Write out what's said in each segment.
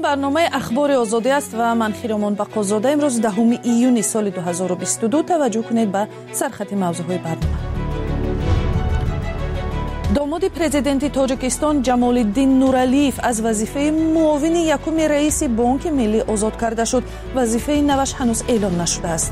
برنامه اخبار آزادی است و من خیرامان بقازاده. امروز 10 ایون سال 2022 توجه کنید به سرخط موضوعهای برنامه. داماد پرزیدنت تاجیکستان جمال الدین نورعلیف از وظیفه معاون یکم رئیس بانک ملی آزاد کرده شد. وظیفه نوش هنوز اعلام نشده است.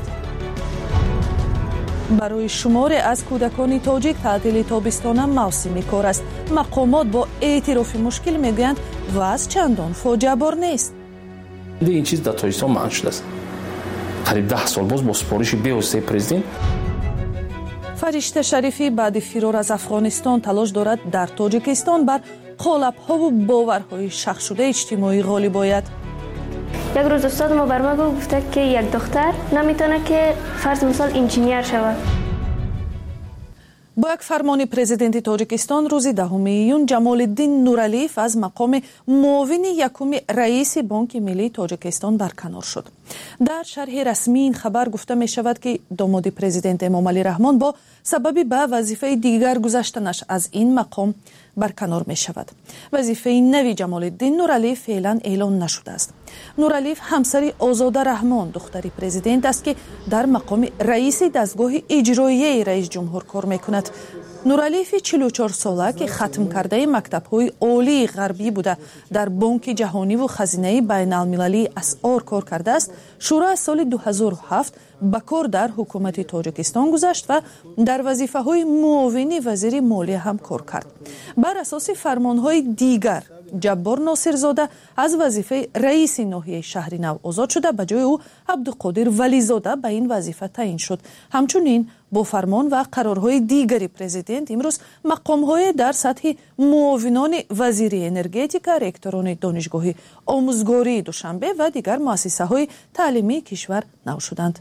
برای شمار از کودکان تاجیک تعطیل تابستان موسمی کار است. مقامات با اعتراف مشکل میگویند وضع چندان فاجعه بار نیست. این چیز در تاجیکستان منع شده است. قریب 10 سال باز با سپارش بی‌واسطه پرزیدنت. فرشته شریفی بعد فرار از افغانستان تلاش دارد در تاجیکستان بر قالب‌ها و باورهای شخص شده اجتماعی غالب آید. یک روز استاد ما بر ما گفته که یک دختر نمیتونه که فرض مثال انجینیر شود. با یک فرمان پرزیدنت تاجیکستان روز 10 ایون جمال الدین نورعلیف از مقام معاون یکم رئیس بانک ملی تاجیکستان برکنار شد. در شرح رسمی این خبر گفته می شود که داماد پرزیدنت امامعلی رحمان با سبب به وظیفه دیگر گذشتنش از این مقام برکنار می شود. وظیفه نوی جمال الدین نورعلیف فعلا اعلان نشده است. نورعلیف همسر آزاده رحمان دختر پرزیدنت است که در مقام رئیس دستگاه اجرایی رئیس جمهور کار می کند. نورعلیف 44 ساله که ختم کرده مکتب‌های عالی غربی بوده در بانک جهانی و خزینه بین المللی اسعار کار کرده است. شورا از سال 2007 به کار در حکومت تاجیکستان گذشت و در وظیفه‌های معاون وزیر مالیه هم کار کرد. بر اساس فرمان‌های دیگر جبار ناصرزاده از وظیفه رئیس ناحیه شهر نو آزاد شده. به جای او عبدالقادر ولیزاده به این وظیفه تعیین شد. همچنین با فرمان و قرارهای دیگری پرزیدنت امروز مقام‌های در سطح معاونان وزیر انرژتیک، رکتوران دانشگاه آموزگاری دوشنبه و دیگر مؤسسه‌های تعلیمی کشور نو شدند.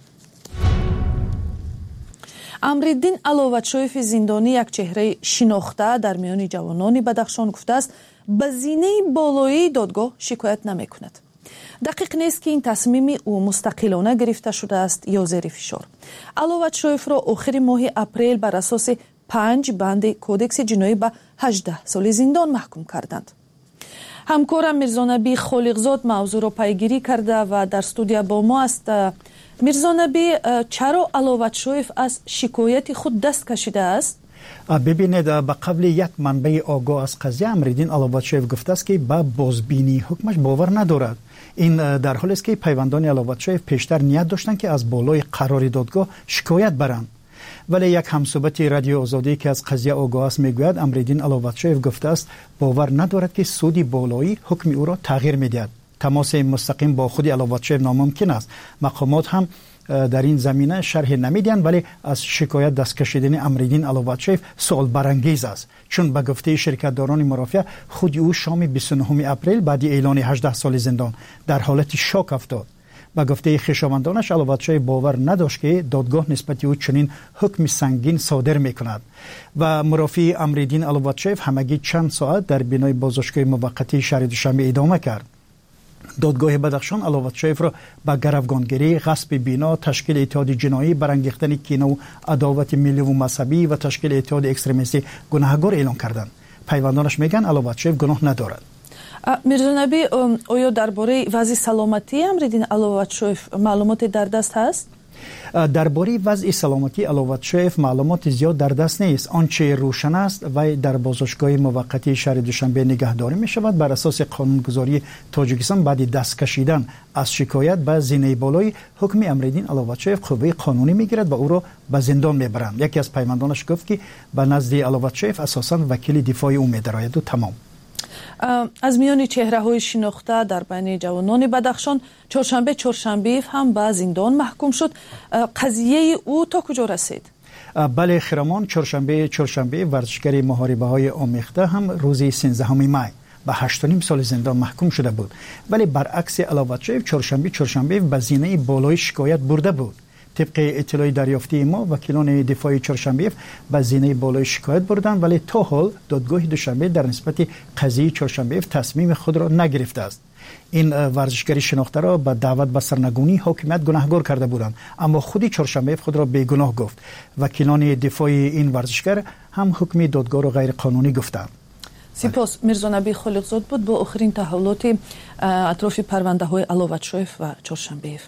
امرالدین علوتشویف زندانی یک چهره شناخته در میان جوانان بدخشان گفته است به زینه بالایی دادگاه شکایت نمی کند. دقیق نیست که این تصمیم او مستقلانه گرفته شده است یا زیر فشار. علوتشویف را آخر ماه اپریل بر اساس 5 بند کودکس جنایی به 18 سال زندان محکوم کردند. همکارم میرزانبی خالقزاد موضوع را پیگیری کرده و در استودیو با ما است. میرزانبی، چرا علوتشویف از شکایت خود دست کشیده است؟ ببینید، به قبل یک منبع آگاه از قضیه امرالدین علوتشویف گفته است که به بازبینی حکمش باور ندارد. این در حالی است که پیوندان علوتشویف پیشتر نیت داشتند که از بالای قرار دادگاه شکایت برند. ولی یک همصحبت رادیو آزادی که از قضیه آگاه است میگوید امرالدین علوتشویف گفته است باور ندارد که سود بالایی حکم او را تغییر میدهد. تماس مستقیم با خود علوتشویف ناممکن است. مقامات هم در این زمینه شرح نمیدهند، ولی از شکایت دست کشیدن امرالدین علوتشویف سوال برانگیز است، چون به گفته شرکتداران مرافع خود او شام 29 اپریل بعد اعلان 18 سال زندان در حالت شوک افتاد. به گفته خویشاوندانش علوتشویف باور نداشت که دادگاه نسبت او چنین حکم سنگین صادر میکند و مرافع امرالدین علوتشویف همگی چند ساعت در بینای بازداشتگاه موقتی شهر دوشنبه ادامه کرد. دادگاه بدخشان علوتشویف را به گروگانگیری، غصب بینا، تشکیل اتحاد جنایی، برانگیختن کینه و عداوت ملی و مذهبی و تشکیل اتحاد اکستریمیستی گناهکار اعلان کردند. پیوندانش میگن علوتشویف گناه ندارد. میرزانبی، آیا درباره وضع سلامتی امرالدین علوتشویف معلومات در دست هست؟ درباره وضع سلامتی علوتشویف معلومات زیاد در دست نیست. آنچه روشن است و در بازداشتگاه موقتی شهر دوشنبه نگهداری می شود. بر اساس قانونگذاری تاجیکستان بعد دست کشیدن از شکایت به زینه بالای حکم امرالدین علوتشویف قوه قانونی می گیرد و او را به زندان می برند. یکی از پیوندانش گفت که به نزد علوتشویف اساساً وکیل دفاع او می درآید و تمام. از میان چهره‌های شناخته در بین جوانان بدخشان چهارشنبه هم به زندان محکوم شد. قضیه او تا کجا رسید؟ بله خیرامان، چهارشنبه ورزشگر محاربه‌های آمیخته هم روز 13 می به 8.5 سال زندان محکوم شده بود. ولی برعکس علوتشویف چهارشنبه به زینه بالای شکایت برده بود. طبق اطلاع دریافتی ما وکیلان دفاع چهارشنبه به زینه بالای شکایت بردند، ولی تا حال دادگاه دوشنبه در نسبت قضیه چهارشنبه تصمیم خود را نگرفته است. این ورزشگری شناخته را به دعوت به سرنگونی حاکمیت گناهکار کرده بودند، اما خود چهارشنبه خود را بیگناه گفت. وکیلان دفاع این ورزشگر هم حکم دادگاه را غیر قانونی گفتند. سپاس. میرزا نبی خالقزاد بود با آخرین تحولات اطراف پرونده های علوتشویف و چهارشنبه‌ایف.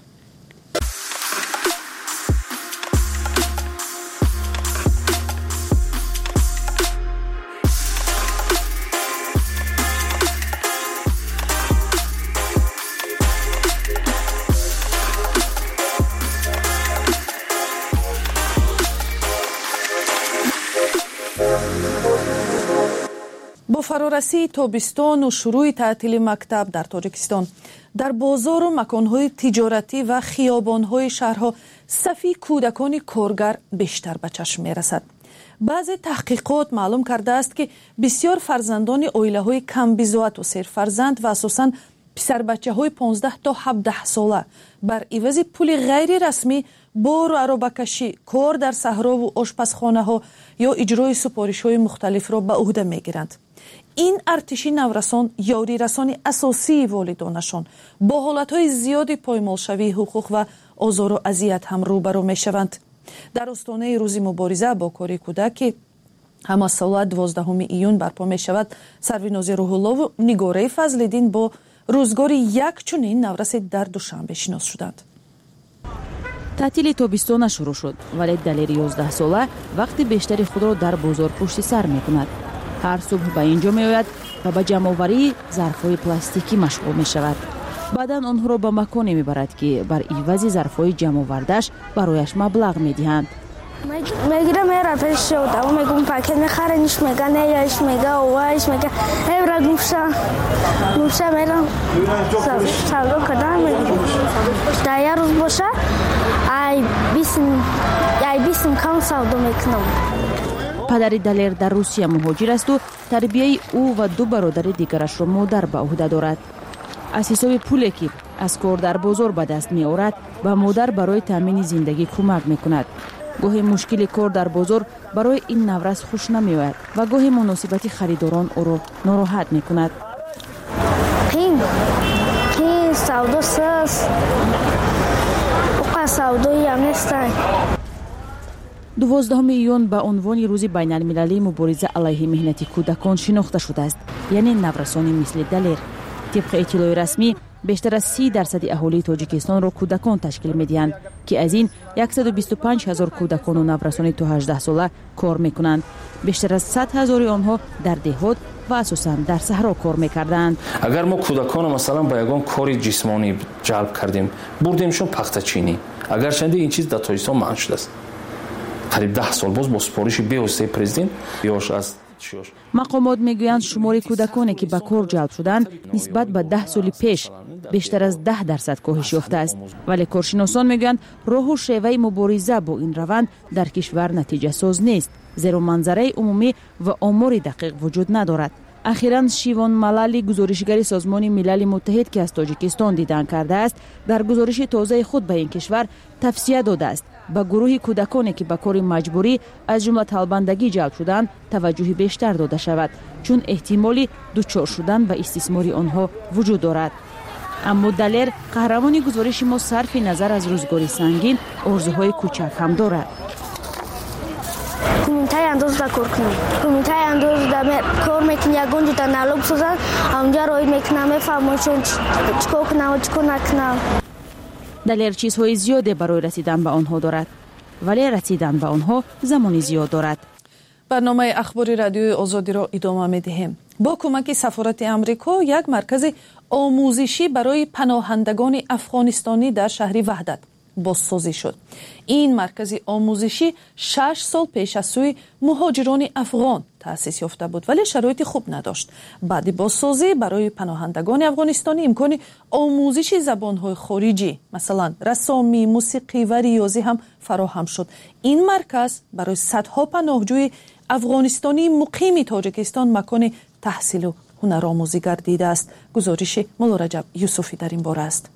با فرارسی تابستان و شروع تعطیل مکتب در تاجیکستان در بازار و مکانهای تجارتی و خیابانهای شهرها صفی کودکان کارگر بیشتر به چشم می رسد. بعضی تحقیقات معلوم کرده است که بسیار فرزندان عائله‌های کم بضاعت و سرفرزند و اساساً پسر بچه های 15 تا 17 ساله بر عوض پول غیر رسمی بار و عربه‌کشی، کار در صحرا و آشپزخانه ها یا اجرای سفارش های مختلف را به عهده می گیرند. این ارتشی نورسان یاری رسانی اساسی والدانشان با حالتهای زیادی پایمالشوی حقوق و آزار و اذیت هم روبرو می شوند. در آستانه روز مبارزه با کار کودک همه ساله 12 ایون برپا می شود، سرویناز روح الله و نگاره فضل‌الدین با روزگار یک چنین نورس در دوشنبه شناس شدند. تعطیل تابستان شروع شد ولی دلیر 11 ساله وقتی بیشتری خود را در بازار پشت سر می کند. هر صبح به اینجا می آید و به جمع‌آوری ظرف‌های پلاستیکی مشغول می شود. بعداً آنها را به مکانی می برد که بر عوض ظرف‌های جمع آورده‌اش برایش مبلغ می دهند. میگیره میره پیش شد و میگم پاکت میخره نیش میگه نیش میگه اوایش میگه هیبرا گوشه میرم سالو کردن در یه روز باشه ای بیسم کام سالو میکنم. پدری دلیر در روسیه مهاجر است و تربیه او و دو برادر دیگرش را مادر به عهده دارد. از حساب پولی که از کار در بازار به دست می آورد به مادر برای تامین زندگی کمک می کند. گاهی مشکل کار در بازار برای این نورس خوش نمی آید و گاهی مناسبت خریداران او را ناراحت می کند. این سودو سس سودویی هم نیستن. 12 ایون به عنوان روز بین المللی مبارزه علیه مهنت کودکان شناخته شده است، یعنی نورسانی مثل دلیر. طبق اطلاع رسمی بیشتر از 30% اهالی تاجیکستان را کودکان تشکیل می‌دهند که از این 125,000 کودکان و نورسان تا 18 ساله کار می‌کنند. بیشتر از 100,000 آنها در دهات و اساساً در صحرا کار می‌کردند. اگر ما کودکان مثلا با یگان کار جسمانی جلب کردیم، بردیمشون پخته‌چینی، اگر چند این چیز در تاجیکستان منع شده است. قریب 10 سال باز با سفارش بی‌واسطه پرزیدنت یاش از مقامات میگویند شمار کودکانی که به کار جلب شدند نسبت به 10 سال پیش بیشتر از 10% کاهش یافته است، ولی کارشناسان میگویند راه و شیوه مبارزه با این روند در کشور نتیجه ساز نیست، زیرا منظره عمومی و آمار دقیق وجود ندارد. اخیراً شیوان ملالی گزارشگر سازمان ملل متحد که از تاجیکستان دیدن کرده است در گزارش تازه خود به این کشور توصیه داده است با گروه کودکانی که به کار مجبوری از جمله طالباندگی جلب شدند توجه بیشتر داده شود، چون احتمالی دچار شدن و استثمار آنها وجود دارد. اما دلیر قهرمان گزارش ما صرف نظر از روزگاری سنگین آرزوهای کوچک هم دارد. کومیتای انداز دا کار کنم، کومیتای انداز دا کار میکنم، یکون جدا نالوب سوزن اونجا روی میکنم، میفهمم چکو کنم و چکو نکنم. دلیر چیزهای زیاده برای رسیدن به آنها دارد، ولی رسیدن به آنها زمانی زیاد دارد. برنامه اخباری رادیوی آزادی را ادامه می‌دهیم. با کمک سفارت آمریکا یک مرکز آموزشی برای پناهندگان افغانستانی در شهر وحدت بازسازی شد. این مرکز آموزشی 6 سال پیش از سوی مهاجران افغان تأسیس یافته بود ولی شرایط خوب نداشت. بعد بازسازی برای پناهندگان افغانستانی امکان آموزش زبان‌های خارجی مثلا رسامی، موسیقی و ریاضی هم فراهم شد. این مرکز برای صدها پناهجوی افغانستانی مقیم تاجیکستان مکان تحصیل و هنرآموزی گردیده است. گزارش مولا رجب یوسفی در این باره است.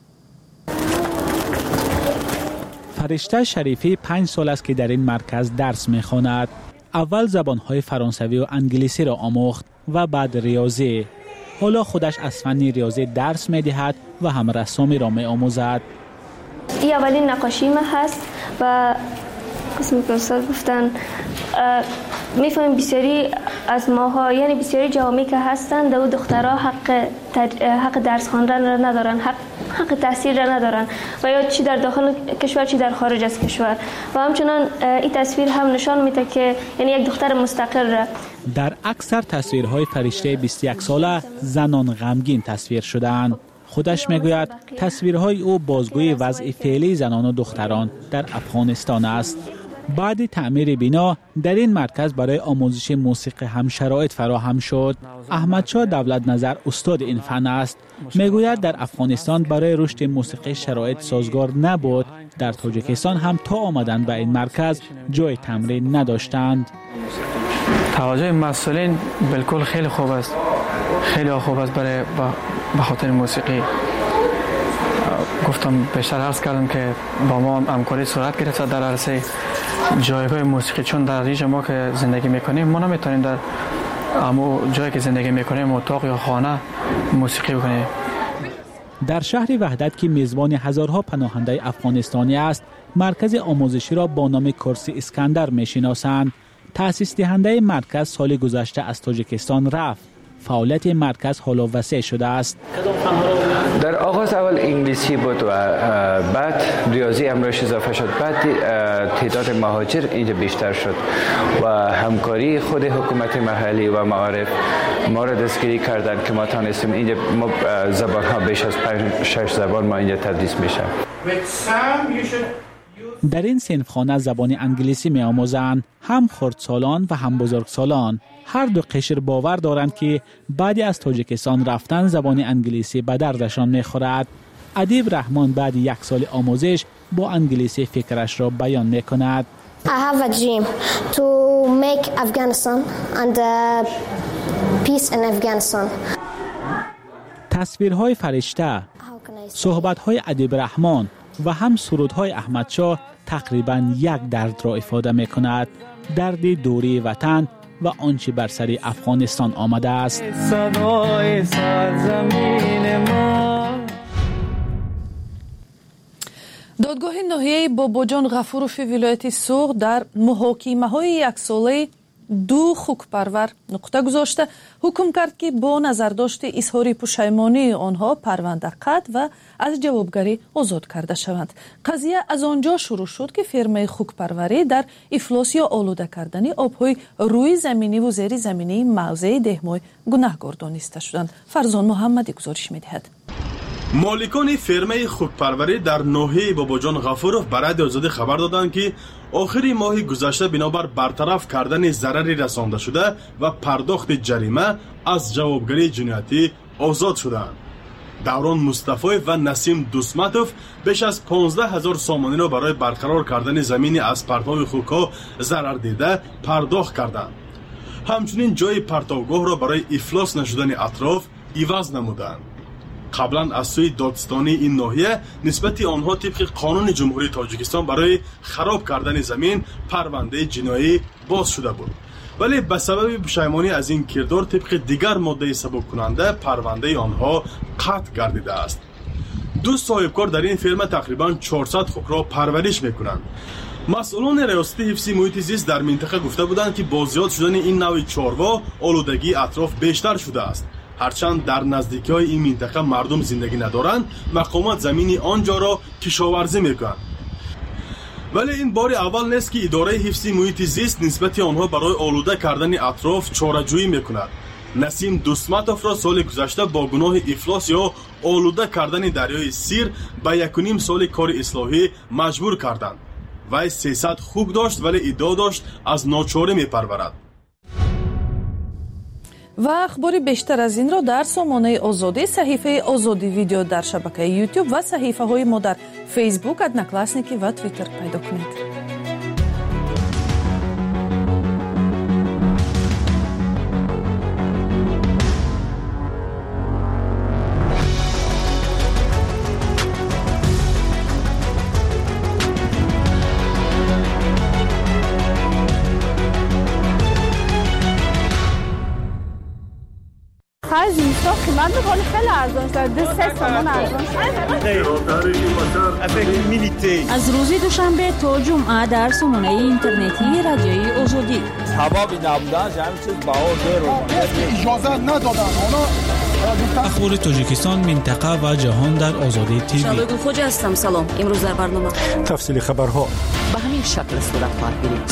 فرشته شریفی 5 سال است که در این مرکز درس می‌خواند. اول زبان‌های فرانسوی و انگلیسی را آموخت و بعد ریاضی. حالا خودش از فن ریاضی درس می‌دهد و هم رسامی را می‌آموزد. این اولین نقاشی ما هست و قسمی که استاد گفتن میفهمیم بسیاری از ماها، یعنی بسیاری جوامع که هستند و دخترها حق درس خواندن را ندارن، حق تحصیل را ندارن و یا چی در داخل کشور چی در خارج از کشور. و همچنان این تصویر هم نشان میده که یعنی یک دختر مستقل را. در اکثر تصویرهای فرشته 21 ساله زنان غمگین تصویر شدند. خودش میگوید تصویرهای او بازگوی وضع فعلی زنان و دختران در افغانستان است. بعد تعمیر بنا در این مرکز برای آموزش موسیقی هم شرایط فراهم شد. احمدشاه دولت نظر استاد این فن است. میگوید در افغانستان برای رشد موسیقی شرایط سازگار نبود. در تاجیکستان هم تا آمدن به این مرکز جای تمرین نداشتند. توجه مسئولین بالکل خیلی خوب است. خیلی خوب است برای به خاطر موسیقی. گفتم بیشتر عرض کردم که با ما همکاری صورت گرفته در عرصه جایگاه موسیقی، چون در ریج ما که زندگی میکنیم ما نمیتونیم در همو جایی که زندگی میکنیم اتاق یا خانه موسیقی بکنیم. در شهر وحدت که میزبان هزارها پناهنده افغانستانی است، مرکز آموزشی را با نام کورس اسکندر میشناسند. تأسیس دهنده مرکز سال گذشته از تاجیکستان رفت. فعالیت مرکز حالا وسیع شده است. در آغاز اول انگلیسی بود و بعد ریاضی امروز اضافه شد. بعد تعداد مهاجر اینجا بیشتر شد و همکاری خود حکومت محلی و معارف ما را دستگیری کردن که ما تانستیم اینجا زبان ها بیش از 5-6 زبان ما اینجا تدریس میشه. در این صنفخانه زبان انگلیسی می آموزند، هم خردسالان و هم بزرگسالان. هر دو قشر باور دارند که بعد از تاجیکستان رفتن زبان انگلیسی به دردشان می خورد. ادیب رحمان بعد 1 سال آموزش با انگلیسی فکرش را بیان می کند. I have a dream to make Afghanistan and peace in Afghanistan. تصویرهای فرشته، صحبت‌های ادیب رحمان و هم سرودهای احمدشاه تقریباً یک درد را افاده می کند. درد دوری وطن و آنچه بر سر افغانستان آمده است. دادگاه ناحیه باباجان غفوروفی ولایت سوغ در محاکمه‌های 1 ساله 2 خوکپرور نقطه گذاشته حکم کرد که با نظرداشت اظهار پشیمانی آنها پرونده قطع و از جوابگری آزاد کرده شوند. قضیه از آنجا شروع شد که فرمای خوکپروری در افلاس یا آلوده کردن آبهای روی زمینی و زیر زمینی موضع دهمای گناهکار دانسته شدند. فرزان محمدی گزارش می‌دهد. مالکان فرمه خوکپروری در ناحیه باباجان غفوروف برای آزادی خبر دادند که آخر ماه گذشته بنابر برطرف کردن ضرری رسانده شده و پرداخت جریمه از جوابگری جنایتی آزاد شدند. دوران مصطفی و نسیم دوسمتوف بیش از 15,000 سامانی را برای برقرار کردن زمین از پرتاب خوک‌ها ضرر دیده پرداخت کردند. همچنین جای پرتابگاه را برای افلاس نشدن اطراف عوض نمودند. قبلا از سوی دادستانی این ناحیه نسبت آنها طبق قانون جمهوری تاجیکستان برای خراب کردن زمین پرونده جنایی باز شده بود، ولی به سبب پشیمانی از این کردار طبق دیگر ماده سبک کننده پرونده آنها قطع گردیده است. 2 صاحبکار در این فرم تقریبا 400 خوک را پرورش میکنند. مسئولان ریاست حفظ محیط زیست در منطقه گفته بودند که با زیاد شدن این نوع چاروا آلودگی اطراف بیشتر شده است. هرچند در نزدیکی‌های این منطقه مردم زندگی ندارند، مقامات زمین آنجا را کشاورزی میکنند. ولی این بار اول نیست که اداره حفظ محیط زیست نسبت آنها برای آلوده کردن اطراف چاره‌جویی میکند. نسیم دوسمتوف را سال گذشته با گناه افلاس یا آلوده کردن دریای سیر به 1.5 سال کار اصلاحی مجبور کردند. وی 300 خوک داشت ولی ادعا داشت از ناچاری میپرورد. و اخباری بیشتر از این را در سامانه آزادی، صحیفه آزادی ویدیو در شبکه یوتیوب و صحیفه های ما در فیسبوک، ادناکلاسنیکی و توییتر پیدا کنید. آخر زمستان قیمت میکنه خیلی ارزان شده 3 تومن ارزان شده. از روز دوشنبه تا جمعه در سامانه اینترنتی رادیوی آزادی حبابی نبودن همین چیز بهار اجازه ندادن اخبار تاجیکستان منطقه و جهان در آزادی تیوی. شبگو خوجه هستم. سلام. امروز در برنامه تفصیل خبرها به همین شکل صورت خواهد گرفت.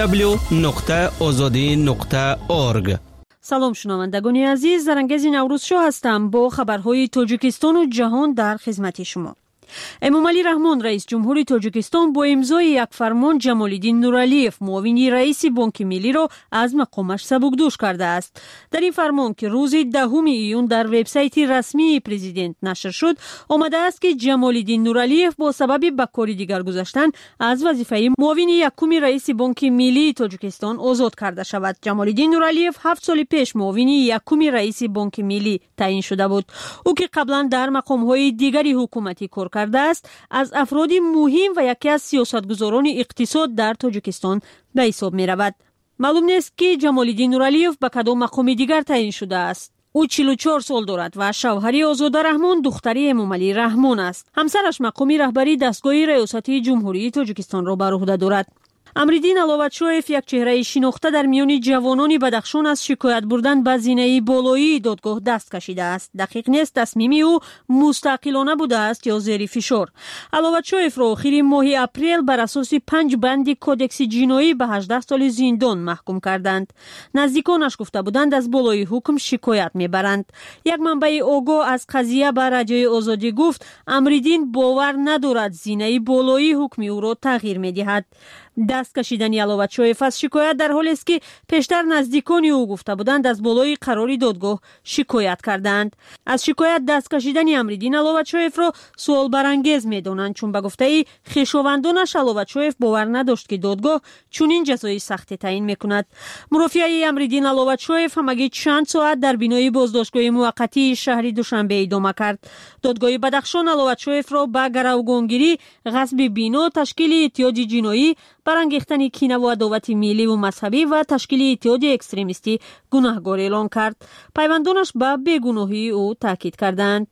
www.azadi.org. سلام شنوندگان عزیز، زرنگز نوروز شو هستم با خبرهای تاجیکستان و جهان در خدمت شما. امامعلی رحمان رئیس جمهوری تاجیکستان با امضای یک فرمان جمالالدین نورعلیف معاون رئیس بانک ملی را از مقامش سبکدوش کرده است. در این فرمان که روز 10 ایون در وبسایت رسمی پرزیدنت نشر شد آمده است که جمالالدین نورعلیف با سبب به کار دیگر گذاشتن از وظیفه معاون یکم رئیس بانک ملی تاجیکستان آزاد کرده شود. جمالالدین نورعلیف 7 سال پیش معاون یکم رئیس بانک ملی تعیین شده بود. او که قبلا در مقام‌های دیگری حکومتی کار کرده است، از افراد مهم و یکی از سیاستگزاران اقتصاد در تاجیکستان به حساب می رود. معلوم نیست که جمالالدین نورعلیف به کدام مقام دیگر تعیین شده است. او 44 سال دارد و شوهر آزاده رحمان دختری امامعلی رحمان است. همسرش مقام رهبری دستگاه ریاستی جمهوری تاجیکستان را بر عهده دارد. امرالدین علوتشویف یک چهره شناخته در میان جوانان بدخشان از شکایت بردن به زینه بالایی دادگاه دست کشیده است. دقیق نیست تصمیم او مستقلانه بوده است یا زیر فشار. علوتشویف را آخر ماه اپریل بر اساس 5 بند کودکس جنایی به 18 سال زندان محکوم کردند. نزدیکانش گفته بودند از بالای حکم شکایت میبرند. یک منبع آگاه از قضیه به رادیوی آزادی گفت امرالدین باور ندارد زینه بالایی حکم او را تغییر میدهد. دست کشیدن علوتشویف از شکایت در حالی است که پیشتر نزدیکان او گفته بودند از بالای قراری دادگاه شکایت کردند. از شکایت دست کشیدن امرالدین علوتشویف را سوال برانگیز میدانند، چون به گفته خویشاوندانش علوتشویف باور نداشت که دادگاه چنین جزای سختی تعیین میکند. مرافعه امرالدین علوتشویف همگی چند ساعت در بینای بازداشتگاه موقتی شهر دوشنبه ادامه کرد. دادگاه بدخشان علوتشویف را به گروگانگیری، غصب بینا، تشکیل اتحاد جنایی، برانگیختن کینه و عداوت ملی و مذهبی و تشکیل اتحاد اکستریمیستی گناهکار اعلان کرد. پیوندانش به بیگناهی او تاکید کردند.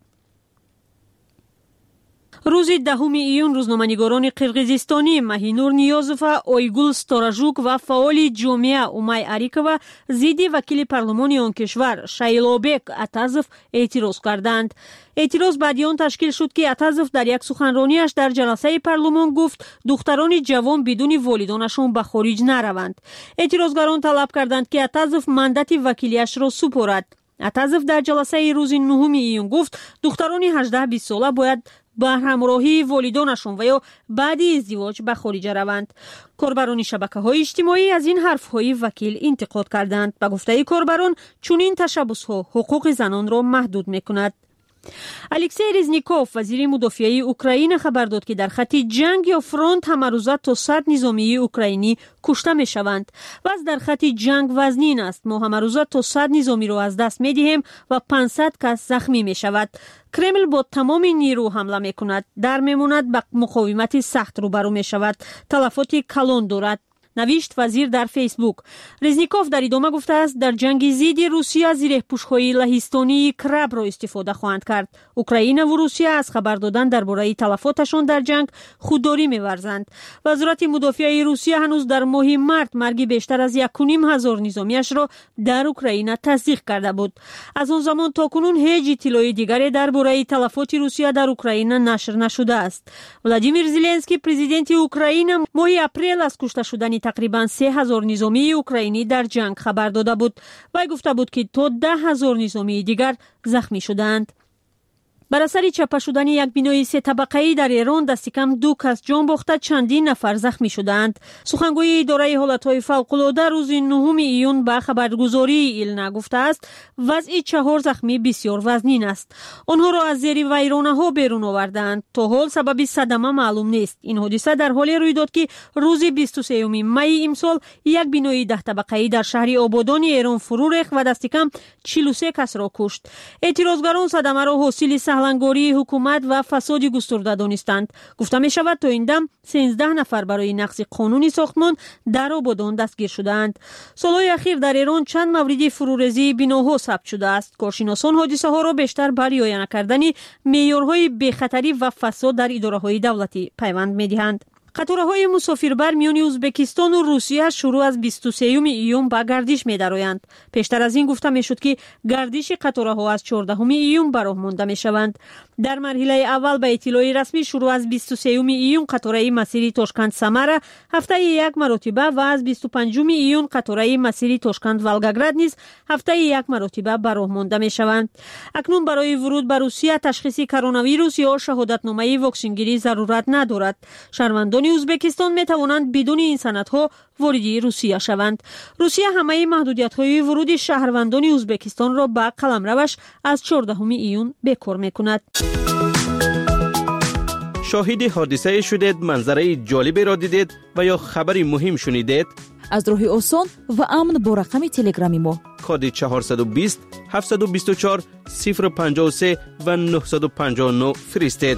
روز 10 ایون روزنامه‌نگاران قرقیزستانی ماهینور نیازوف، آیگول ستاراژوک و فعال جامعه اومای اریکووا ضد وکیل پارلمان آن کشور شایلابک اتازوف اعتراض کردند. اعتراض بعد آن تشکیل شد که اتازوف در یک سخنرانیش در جلسه پارلمان گفت دختران جوان بدون والدانشان به خارج نروند. اعتراضگران طلب کردند که اتازوف مندت وکیلیش را سپارد. اتازوف در جلسه روز 9 ایون گفت دختران 18-20 ساله باید به همراهی والدانشان و یا بعد ازدواج به خارج روند. کاربران شبکه‌های اجتماعی از این حرف‌های وکیل انتقاد کردند. به گفته کاربران چنین تشبس‌ها حقوق زنان را محدود می‌کند. الکسی رزنیکوف وزیر مدافعه اوکراین خبر داد که در خط جنگ یا فرانت همه روزه تا 100 نظامی اوکراینی کشته می شوند. وضع در خط جنگ وزنین است. ما همه روزه تا 100 نظامی را از دست می دهیم و 500 کس زخمی می شود. کرمل با تمام نیرو حمله می کند. در می ماند به مقاومت سخت روبرو می شود. تلفات کلان دارد. نوشت وزیر در فیسبوک. رزنیکوف در ادامه گفته است در جنگ ضد روسیه زیر پوش‌های لهستانی کرب را استفاده خواهند کرد. اوکراین و روسیه از خبر دادن درباره تلفاتشان در جنگ خودداری می‌ورزند. وزارت مدافعه روسیه هنوز در ماه مارس مرگ بیشتر از 1,500 نظامیش را در اوکراین تصدیق کرده بود. از آن زمان تا کنون هیچ اطلاع دیگری درباره تلفات روسیه در اوکراین نشر نشده است. ولادیمیر زلنسکی پرزیدنت اوکراین ماه اپریل از کشته شدن تقریباً 3,000 نظامی اوکراینی در جنگ خبر داده بود و گفته بود که تا 10,000 نظامی دیگر زخمی شدند. بر اثر چپه شدن یک بنای 3 طبقه‌ای در ایران دست کم 2 کس جان باخته، چندین نفر زخمی شدند. سخنگوی اداره حالت‌های فوق‌العاده روز 9 ایون به خبرگزاری ایلنا گفته است وضع 4 زخمی بسیار وزنین است. آنها را از زیر ویرانه‌ها بیرون آوردند. تا حال سبب صدمه معلوم نیست. این حادثه در حالی روی داد که روز 23 می امسال یک بنای 10 طبقه‌ای در شهر آبادان ایران فرو ریخت و دست کم 43 کس را کشت. اعتراضگران صدمه را حاصل سرپلنگاری حکومت و فساد گسترده دانستند. گفته می شود تا این دم 13 نفر برای نقض قانون ساختمان در آبادان دستگیر شدند. سالهای اخیر در ایران چند مورد فروریزی بناها ثبت شده است. کارشناسان حادثه ها را بیشتر بر رعایت نکردن معیارهای بی‌خطری و فساد در اداره‌های دولتی پیوند می‌دهند. قطارهای مسافربر میان ازبکستان و روسیه شروع از 23 ایون به گردش می‌درآیند. پیشتر از این گفته می‌شد که گردش قطارها از 14 ایون به راه مانده می‌شوند. در مرحله اول به اطلاع رسمی شروع از 23 ایون قطار مسیر تاشکند سمر هفته یک مرتبه و از 25 ایون قطار مسیر تاشکند ولگاگراد نیز هفته یک مرتبه به راه مانده می‌شوند. اکنون برای ورود به روسیه تشخیص کرونا ویروس یا شهادتنامه واکسنگیری ضرورت ندارد. شهروندان ازبکستان می توانند بدون این سندها وارد روسیه شوند. روسیه همه محدودیت‌های ورود شهروندان ازبکستان را به قلمروش از 14 ایون بیکار می‌کند. شاهد حادثه شدید، منظره جالبی را دیدید و یا خبری مهم شنیدید؟ از راه آسان و امن با رقم تلگرامی ما کد 420 724 053 و 959 فرستید.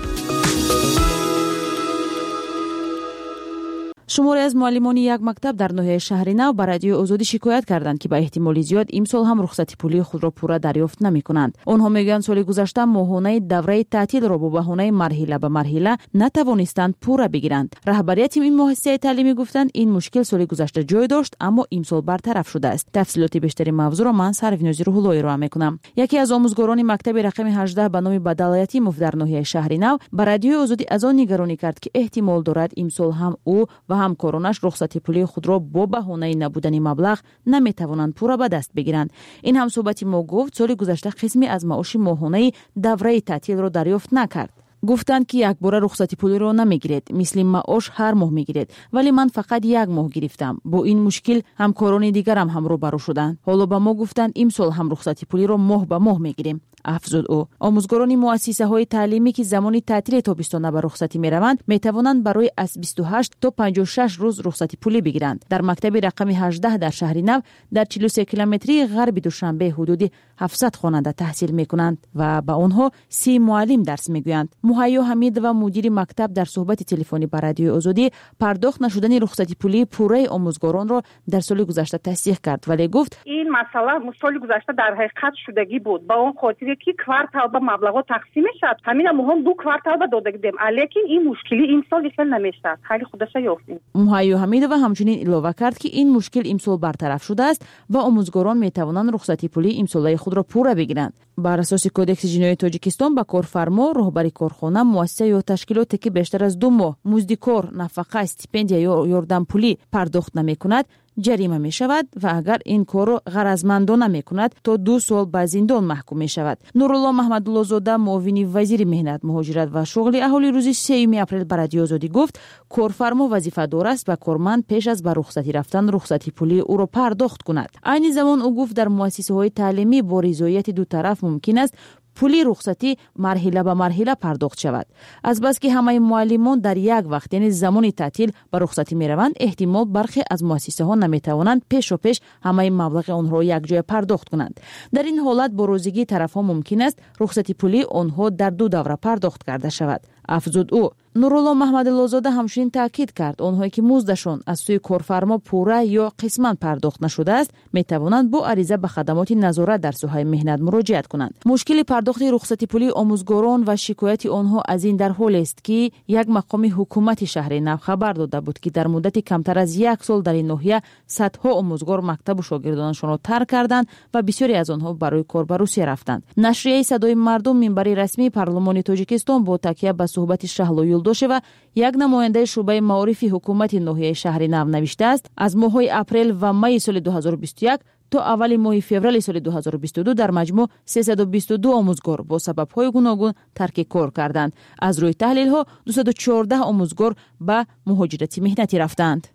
شماری از معلمان یک مکتب در ناحیه شهر نو به رادیو آزادی شکایت کردند که به احتمال زیاد امسال هم رخصتی پولی خود را پورا دریافت نمی‌کنند. آنها میگویند سال گذشته ماهانه دوره تعطیل را با بهانه مرحله به مرحله نتوانستند پورا بگیرند. رهبریت این مؤسسه تعلیمی گفتند این مشکل سال گذشته جای داشت اما امسال برطرف شده است. تفصیلات بیشتری موضوع را من سرویناز روح‌اللهی ارائه می‌کنم. یکی از آموزگاران مکتب رقم 18 به نام بدالایتیموف در ناحیه شهر نو به رادیو آزادی از آن نگرانی کرد که احتمال دارد امسال هم او و همکارانش رخصتی پولی خود را با بهانه نبودن مبلغ نمیتوانند پورا به دست بگیرند. این هم صحبت ما گفت سال گذشته قسمی از معاش ماهانه دوره تعطیل را دریافت نکرد. گفتند که یک بار رخصتی پولی را نمیگیرید، مثل معاش هر ماه میگیرید، ولی من فقط یک ماه گرفتم. با این مشکل همکاران دیگرم هم روبرو شدند. حالا به ما گفتند امسال هم رخصتی پولی را ماه به ماه میگیریم. افزود او. آموزگاران مؤسسه های تعلیمی که زمان تعطیل تابستانه به رخصتی می روند می توانند برای از 28 تا 56 روز رخصتی پولی بگیرند. در مکتب رقم 18 در شهر نو در 43 کیلومتری غرب دوشنبه حدود 700 خواننده تحصیل می کنند و به آنها 30 معلم درس می گویند. مهیا حمید و مدیر مکتب در صحبت تلفنی با رادیو آزادی پرداخت نشدن رخصتی پولی پوره آموزگاران را در سال گذشته تصدیق کرد، ولی گفت این مسئله سال گذشته در حقیقت شدگی بود. با اون خاطر که کوارتال به مبلغ تقسیم شد، همین مهم دو کوارتال به داده دیدیم، لیکن این مشکلی این سال حل نمیشد. خیلی خودش یافتیم. مهیا حمید و همچنین اضافه کرد که این مشکل امسال برطرف شده است و آموزگاران می توانند رخصتی پولی امسالی خود را پورا بگیرند. بر اساس کدکس جنایی تاجیکستان به کارفرما، رهبر کارخانه، مؤسسه یا تشکیلاتی که بیشتر از 2 ماه مزد کار، نفقه، استیپندیا یا یاردم پولی پرداخت نمی‌کند جریمه می شود و اگر این کار را غرضمندانه می کند تا 2 سال به زندان محکوم می شود. نورالله محمدالله زاده معاون وزیر مهنت، مهاجرت و شغل اهالی روز 3 اپریل به رادیو آزادی گفت کارفرما وظیفه دار است و کارمند پیش از به رخصتی رفتن رخصتی پولی او را پرداخت کند. عین زمان او گفت در مؤسسه های تعلیمی با رضایت دو طرف ممکن است پولی رخصتی مرحله به مرحله پرداخت شود. از بس که همه معلمان در یک وقت یعنی زمان تعطیل به رخصتی می روند، احتمال برخی از مؤسسه ها نمی توانند پیش همه مبلغ آنها را یک جای پرداخت کنند. در این حالت با روزگی طرف ها ممکن است رخصتی پولی آنها در 2 دوره پرداخت کرده شود. افزود او. نورالله محمدالله زاده همچنین تاکید کرد آنهایی که مزدشان از سوی کارفرما پوره یا قسماً پرداخت نشده است می توانند با عریضه به خدمات نظارت در سوهای مهنت مراجعت کنند. مشکل پرداخت رخصتی پولی آموزگاران و شکایت آنها از این در حال است که یک مقام حکومت شهر نو خبر داده بود که در مدت کمتر از 1 سال در این ناحیه صدها آموزگار مکتب و شاگردانشان را ترک کردند و بسیاری از آنها برای کار به روسیه رفتند. نشریه صدای مردم منبر رسمی پارلمان تاجیکستان با تکیه به صحبت شهلا یولدوشه و یک نماینده شعبه معارف حکومت ناحیه شهر نو نوشته است از ماه اپریل و می سال 2021 تا اول ماه فوریه سال 2022 در مجموع 322 آموزگار با سبب‌های گوناگون ترک کار کردند. از روی تحلیل‌ها 214 آموزگار به مهاجرت مهنتی رفتند.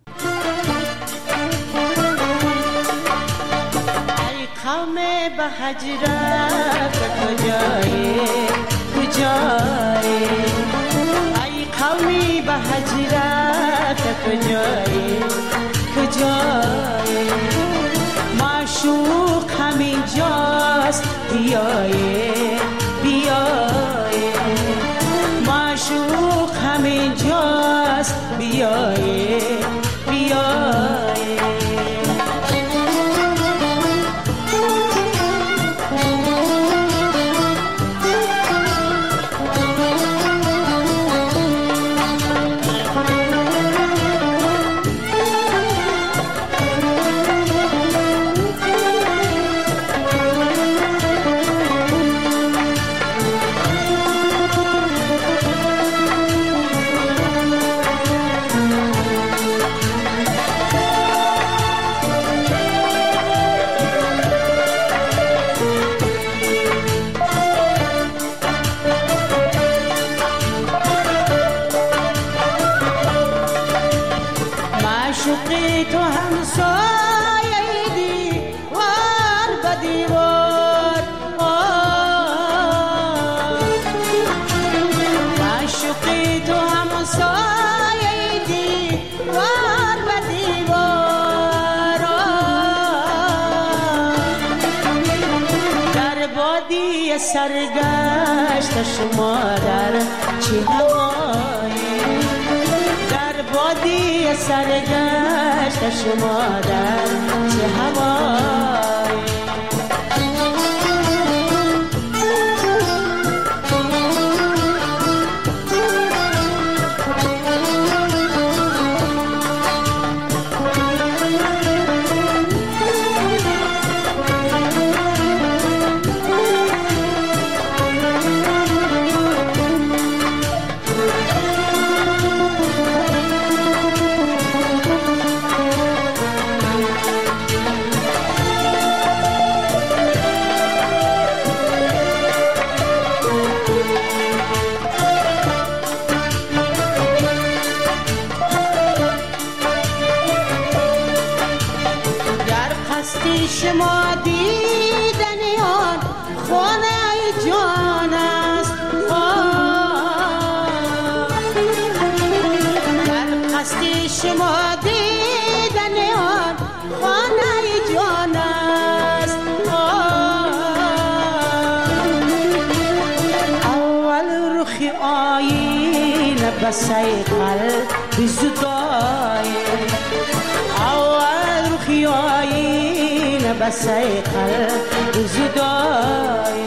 ای قوم به هجرت کجایی ای قومی به هجرت کجایی معشوق همین جاست بیایید تو همسایه دیوار به دیوار عاشقی تو همسایه دیوار به دیوار در بادی سرگشت شما در چه هوایی در بادی سرگشت شما در چه هوایی شما دیدنی آن خانه جان است در قصدی شما دیدنی آن خانه جان است اول رخی آینه بسای قلب زدای اول رخی آینه بسای قلب زدای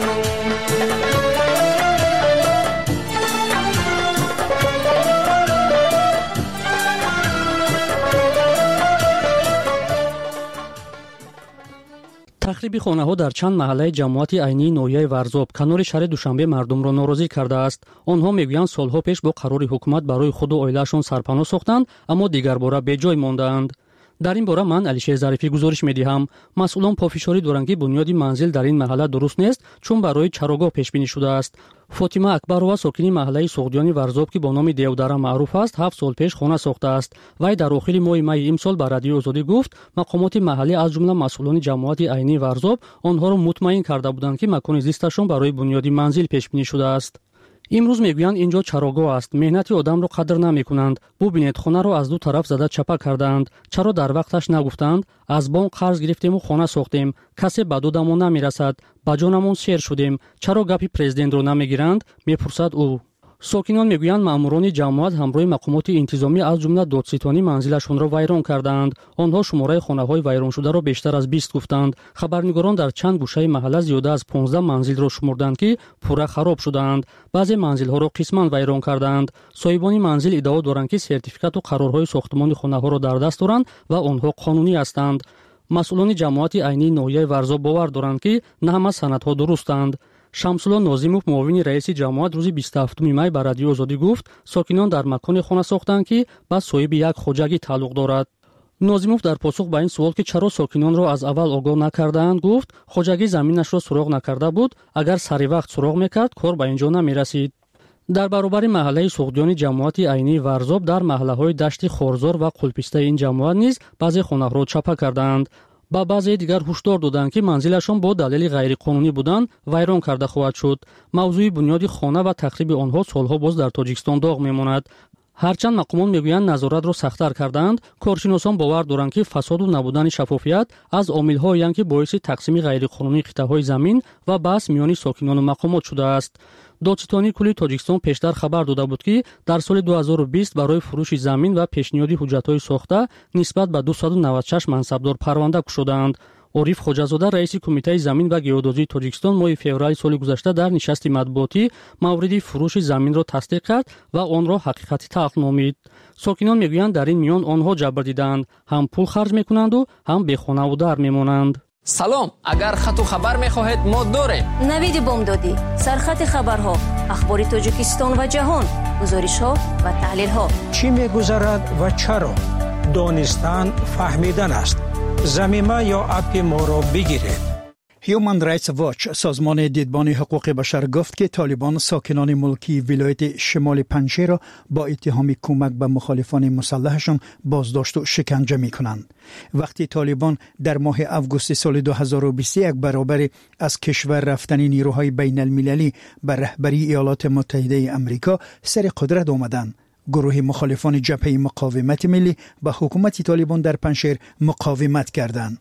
تخریب خانه‌ها در چند محله جماعت عینی نویه ورزاب کنار شهر دوشنبه مردم را ناراضی کرده است. آنها میگویند سالها پیش با قرار حکومت برای خود و عائله‌شان سرپناه ساختند اما دیگر باره به جای ماندند. در این باره من علیشیر ظریفی گزارش می‌دهم. مسئولان پافشاری دارند که بنیاد منزل در این محله درست نیست چون برای چراگاه پیش بینی شده است. فاطمه اکبرова ساکنی محله سوغدیانی ورزاب که با نام دیودره معروف است 7 سال پیش خانه ساخته است. وی در آخر ماه می امسال به رادیو آزادی گفت مقامات محلی از جمله مسئولان جماعت عینی ورزاب آنها را مطمئن کرده بودند که مکان زیستشان برای بنیاد منزل پیش بینی شده است. امروز میگویند اینجا چراگاه است، مهنت آدم را قدر نمیکنند. ببینید خانه را از دو طرف زده چپه کردند. چرا در وقتش نگفتند؟ از بانک قرض گرفتیم و خانه ساختیم، کسی به دودمون نمیرسد، به جانمون سیر شدیم، چرا گپی پرزیدنت را نمیگیرند؟ میپرسد او. ساکنان میگویند ماموران جماعت همراه مقامات انتظامی از جمله دادستانی منزلشون را ویران کردند. آنها شماره خانه‌های ویران شده را بیشتر از 20 گفتند. خبرنگاران در چند گوشه محله زیاده از 15 منزل را شمردند که پورا خراب شدند. بعضی منزل‌ها را قسماً ویران کردند. صاحبان منزل ادعا دارند که سرتیفیکات و قرارهای ساختمان خانه‌ها را در دست دارند و آنها قانونی هستند. مسئولان جماعت عینی نویه ورزاب باور دارند که نه همه سندها درستند. شمس‌الله ناظیموف معاون رئیس جماعت روز 27 می به رادیو آزادی گفت ساکنان در مکان خانه ساختند که با صاحب یک خوجگی تعلق دارد. ناظیموف در پاسخ به این سوال که چرا ساکنان را از اول آگاه نکردند گفت خوجگی زمینش را سراغ نکرده بود، اگر سری وقت سراغ میکرد کار به اینجا نمیرسید. در برابر محله سوغدیانی جماعت عینی ورزاب در محله‌های دشت خورزار و قلپسته این جماعت نیز بعضی خانه‌ها را چپه کردند. با بعضی دیگر هشدار دادند که منزلشان با دلیل غیرقانونی بودن ویران کرده خواهد شد. موضوع بنیاد خانه و تخریب آنها سالها باز در تاجیکستان داغ میماند. هرچند مقامات میگویند نظارت را سخت‌تر کردند، کارشناسان باور دارند که فساد و نبودن شفافیت از عامل‌هایی که باعث تقسیم غیرقانونی قطعه‌های زمین و بحث میان ساکنان و مقامات شده است. دادستانی کلی تاجیکستان پیشتر خبر داده بود که در سال 2020 برای فروش زمین و پیشنهاد حجت‌های ساخته نسبت به 296 منصبدار پرونده گشودند. عارف خوجازاده رئیس کمیته زمین و گئودزی تاجیکستان ماه فوریه سال گذشته در نشست مطبوعاتی مورد فروش زمین را تصدیق کرد و آن را حقیقتی تلخ نامید. ساکنان میگویند در این میان آنها جبر دیدند، هم پول خرج میکنند و هم بی خانه و در میمانند. سلام، اگر خط و خبر میخواهید ما داریم. نوید بامدادی، سرخط خبرها، اخبار تاجیکستان و جهان، گزارش‌ها و تحلیل‌ها. چی میگذرد و چرا؟ دانستن فهمیدن است. زمینه یا اپ ما را بگیرید. هیومن رایتس واچ، سازمان دیدبان حقوق بشر، گفت که طالبان ساکنان ملکی ولایت شمال پنجشیر را با اتهام کمک به مخالفان مسلحشان بازداشت و شکنجه می کنند. وقتی طالبان در ماه آگوست سال 2021 برابر از کشور رفتن نیروهای بین المللی به رهبری ایالات متحده امریکا سر قدرت آمدند، گروه مخالفان جبهه مقاومت ملی به حکومت طالبان در پنجشیر مقاومت کردند.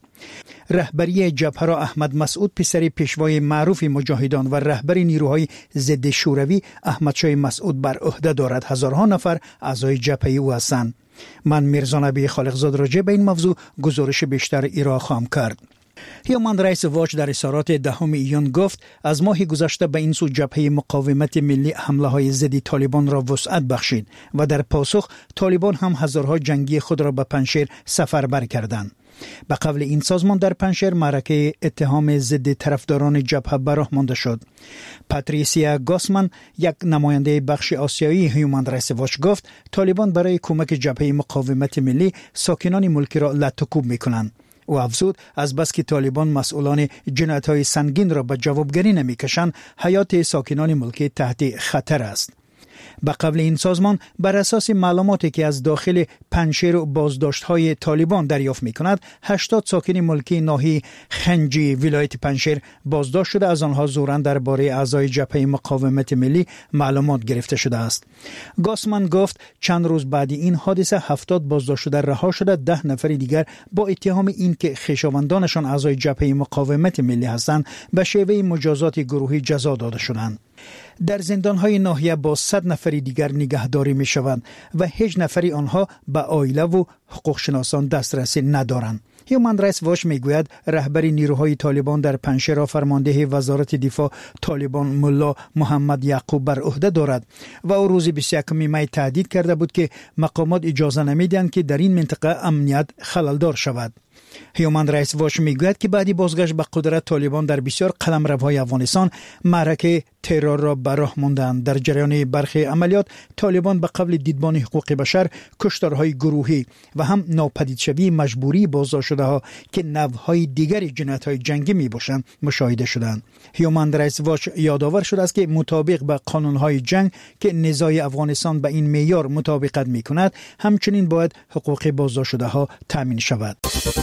رهبری جبهه را احمد مسعود، پسر پیشوای معروف مجاهدان و رهبر نیروهای ضد شوروی احمدشاه مسعود، بر عهده دارد. هزارها نفر اعضای جبهه او هستند. من میرزا نبی خالقزاد راجع به این موضوع گزارش بیشتر ایرا خواهم کرد. هیومن رایتس واچ در اظهارات 10 ایون گفت از ماه گذشته به این سو جبهه مقاومت ملی حمله های ضد طالبان را وسعت بخشید و در پاسخ طالبان هم هزارها جنگی خود را به پنجشیر سفربر کردند. به قول این سازمان در پنجشیر معرکه اتهام ضد طرفداران جبهه براه مانده شد. پاتریسیا گاسمن، یک نماینده بخش آسیایی هیومن رایتس واچ، گفت طالبان برای کمک جبهه مقاومت ملی ساکنان ملکی را لطکوب می‌کنند. او افزود از بس که طالبان مسئولان جنایت‌های سنگین را به جوابگری نمی‌کشند، حیات ساکنان ملکی تحت خطر است. به قبل این سازمان بر اساس معلوماتی که از داخل پنجشیر و بازداشت‌های طالبان دریافت می‌کند، 80 ساکن ملکی ناحیه خنجی ولایت پنجشیر بازداشت شده. از آنها زوراً درباره اعضای جبهه مقاومت ملی معلومات گرفته شده است. گاسمن گفت چند روز بعد این حادثه 70 بازداشت شده رها شده. 10 نفر دیگر با اتهام اینکه خویشاوندانشان اعضای جبهه مقاومت ملی هستند به شیوه مجازات گروهی جزا داده شدند. در زندان‌های ناحیه با 100 نفر دیگر نگهداری می‌شوند و هیچ نفری آنها به عائله و حقوق شناسان دسترسی ندارند. هیومن رایتس واچ میگوید رهبر نیروهای طالبان در پنجشیر را فرمانده وزارت دفاع طالبان ملا محمد یعقوب بر عهده دارد و او روز 21 می تهدید کرده بود که مقامات اجازه نمیدهند که در این منطقه امنیت خللدار شود. هیومن رایتس واچ میگوید که بعدی بازگشت به قدرت طالبان در بسیار قلمروهای افغانستان معرکه ترور را به راه ماندند. در جریان برخی عملیات طالبان به قبل دیدبان حقوق بشر کشتارهای گروهی و هم ناپدیدشوی مجبوری بازداشت شده ها که نوعهای دیگری جنایت‌های جنگی میباشند مشاهده شدند. هیومن رایتس واچ یادآور شده است که مطابق با قانون‌های جنگ که نزاع افغانستان به این معیار مطابقت میکند، همچنین باید حقوق بازداشت شده ها تامین شود.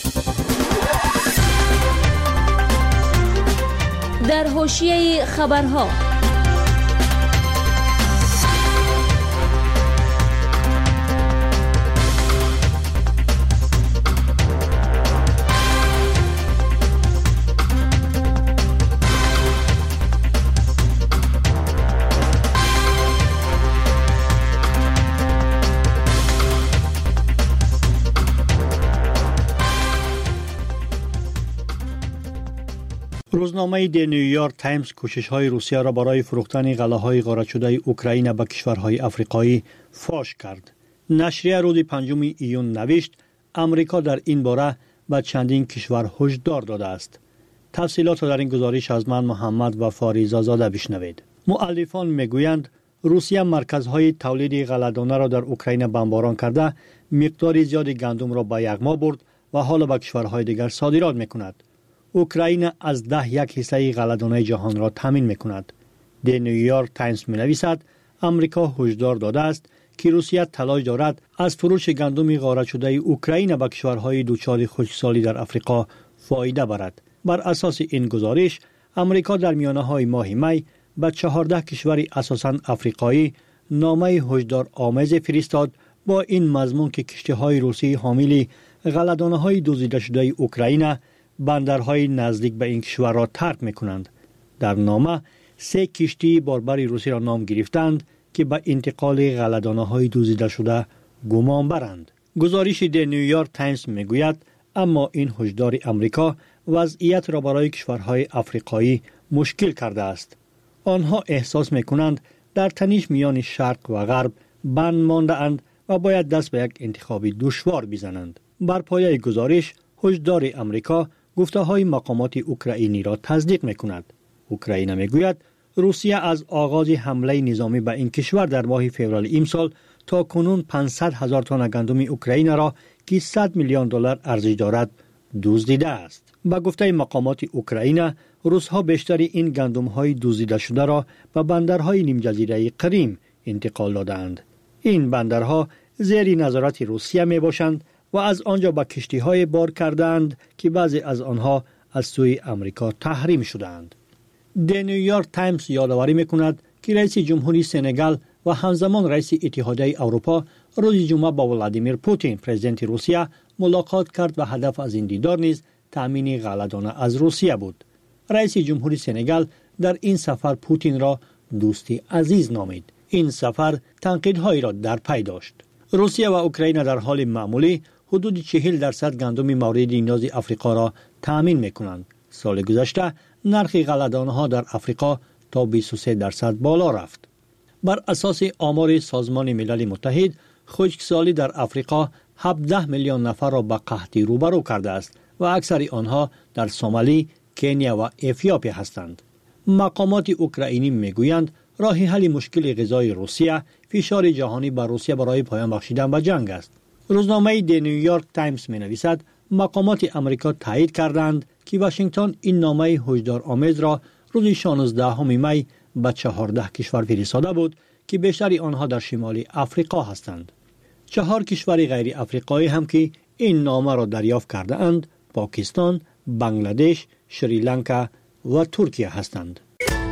در حاشیه خبرها، روزنامه دی نیویورک تایمز کوشش‌های روسیه را برای فروختن غلاهای غارت شده اوکراین به کشورهای آفریقایی فاش کرد. نشریه روز 5 ایون نوشت امریکا در این باره به چندین کشور هشدار داده است. تفصیلات را در این گزارش از من محمد و فاریزا زاده بشنوید. مؤلفان میگویند روسیه مرکزهای تولید غله‌دانه را در اوکراین بمباران کرده، مقدار زیادی گندم را به یغما برد و حالا به کشورهای دیگر صادرات میکند. اوکراین از 1/10 غله‌دانه جهان را تامین میکند. دی نیویورک تایمز می‌نویسد امریکا هشدار داده است که روسیه تلاش دارد از فروش گندم غارت شده اوکراین به کشورهای دچار خشکسالی در آفریقا فایده برد. بر اساس این گزارش امریکا در میانه‌های ماه می به 14 کشور اساساً آفریقایی نامه هشدار آمیز فرستاد با این مضمون که کشتی‌های روسی حامل غله‌دانه‌های دزدیده شده اوکراین بندرهای نزدیک به این کشور را ترک می‌کنند. در نامه 3 کشتی باربر روسی را نام گرفتند که به انتقال غله‌دانه‌های دزدیده شده گمان برند. گزارش دی نیویورک تایمز میگوید اما این هشدار امریکا وضعیت را برای کشورهای آفریقایی مشکل کرده است. آنها احساس می‌کنند در تنش میان شرق و غرب بند مانده اند و باید دست به یک انتخاب دشوار بزنند. بر پایه گزارش هشدار امریکا گفته‌های مقامات اوکراینی را تصدیق می‌کند. اوکراین میگوید روسیه از آغاز حمله نظامی به این کشور در ماه فوریه امسال تا کنون 500,000 تن گندم اوکراین را که 100 میلیون دلار ارزش دارد دزدیده است. با گفته مقامات اوکراین روس‌ها بیشتر این گندم‌های دزدیده شده را به بندرهای نیمجزیره قریم انتقال دادند. این بندرها زیر نظارت روسیه می باشند و از آنجا به کشتی‌های بار کردند که بعضی از آنها از سوی امریکا تحریم شدند. د نیویورک تایمز یادآوری می‌کند که رئیس جمهوری سنگال و همزمان رئیس اتحادیه اروپا روز جمعه با ولادیمیر پوتین پرزیدنت روسیه ملاقات کرد و هدف از این دیدار نیز تامین غله‌دانه از روسیه بود. رئیس جمهوری سنگال در این سفر پوتین را دوستی عزیز نامید. این سفر تنقیدهایی را در پی داشت. روسیه و اوکراین در حال معمولی حدود 40% گندم مورد نیاز آفریقا را تامین می‌کنند. سال گذشته نرخ غله‌دانه‌ها در آفریقا تا 23% بالا رفت. بر اساس آمار سازمان ملل متحد، خشکسالی در آفریقا 17 میلیون نفر را به قحط روبرو کرده است و اکثر آنها در سومالی، کنیا و اتیوپی هستند. مقامات اوکراینی میگویند راه حل مشکل غذای روسیه فشار جهانی بر روسیه برای پایان بخشیدن به جنگ است. روزنامه د نیویورک تایمز می‌نویسد مقامات آمریکا تایید کردند که واشنگتن این نامه هشدارآمیز را روز 16 می به 14 کشور فرستاده بود که بیشتر آنها در شمال آفریقا هستند. 4 کشور غیر آفریقایی هم که این نامه را دریافت کرده اند پاکستان، بنگلادش، شریلانکا و ترکیه هستند.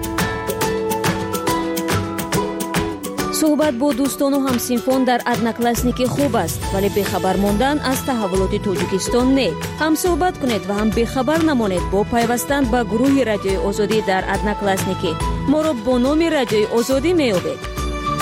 صحبت با دوستان و همسینفان در ادناکلاسنیکی خوب است، ولی بخبر ماندن از تحولات تاجیکستان نه. هم صحبت کنید و هم بخبر نمانید با پیوستن به گروه رادیوی آزادی در ادناکلاسنیکی. ما را با نام رادیوی آزادی می‌یابید.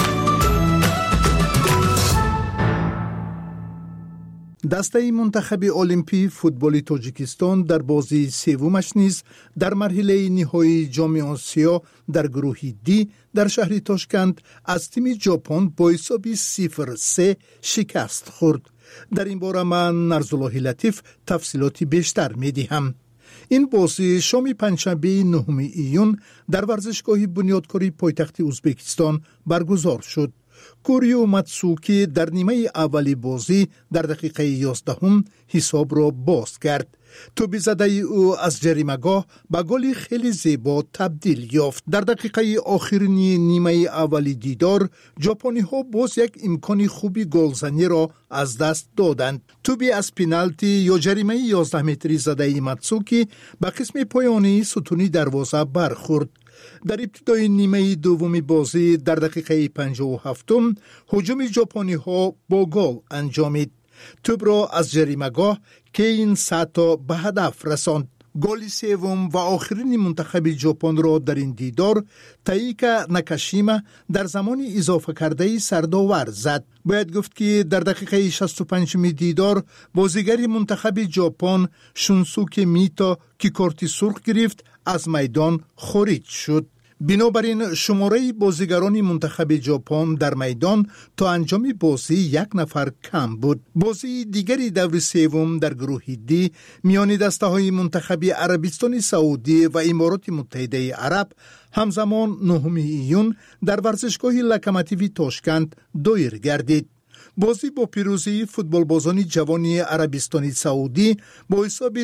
دسته منتخب المپی فوتبال تاجیکستان در بازی سومش نیز در مرحله نهایی جام آسیا در گروه دی در شهر تاشکند از تیم ژاپن با حساب 0-3 شکست خورد. در این باره من نرزالله لطیف تفصیلاتی بیشتر می‌دهم. این بازی شام پنجشنبه 9 ایون در ورزشگاه بنیادکاری پایتخت ازبکستان برگزار شد. کوریو ماتسوکی در نیمه اولی بازی در دقیقه 11 حساب را باز کرد. توپ زده او از جریمه‌گاه به گل خیلی زیبا تبدیل یافت. در دقیقه آخرین نیمه اولی دیدار ژاپنی ها باز یک امکان خوبی گلزنی را از دست دادند. توپی از پنالتی یا جریمه 11 متری زده ماتسوکی به قسم پایانی ستونی دروازه برخورد. در ابتدای نیمه دوم بازی در دقیقه 57 هجوم ژاپنی ها با گل انجامید. توپ را از جریمه‌گاه کین ساتا به هدف رساند. گل سوم و آخرین منتخب ژاپن را در این دیدار تاییکا ناکاشیما در زمان اضافه کرده سردآور زد. باید گفت که در دقیقه 65 دیدار بازیگر منتخب ژاپن شونسوکی میتا که کارت سرخ گرفت از میدان خارج شد. بنابراین شماره بازیگران منتخب ژاپن در میدان تا انجام بازی 1 نفر کم بود. بازی دیگری دور سوم در گروه دی میان دسته‌های منتخب عربستان سعودی و امارات متحده عرب همزمان 9 ایون در ورزشگاه لوکوموتیو تاشکند دایر گردید. بازی با پیروزی فوتبالبازان جوان عربستان سعودی با حساب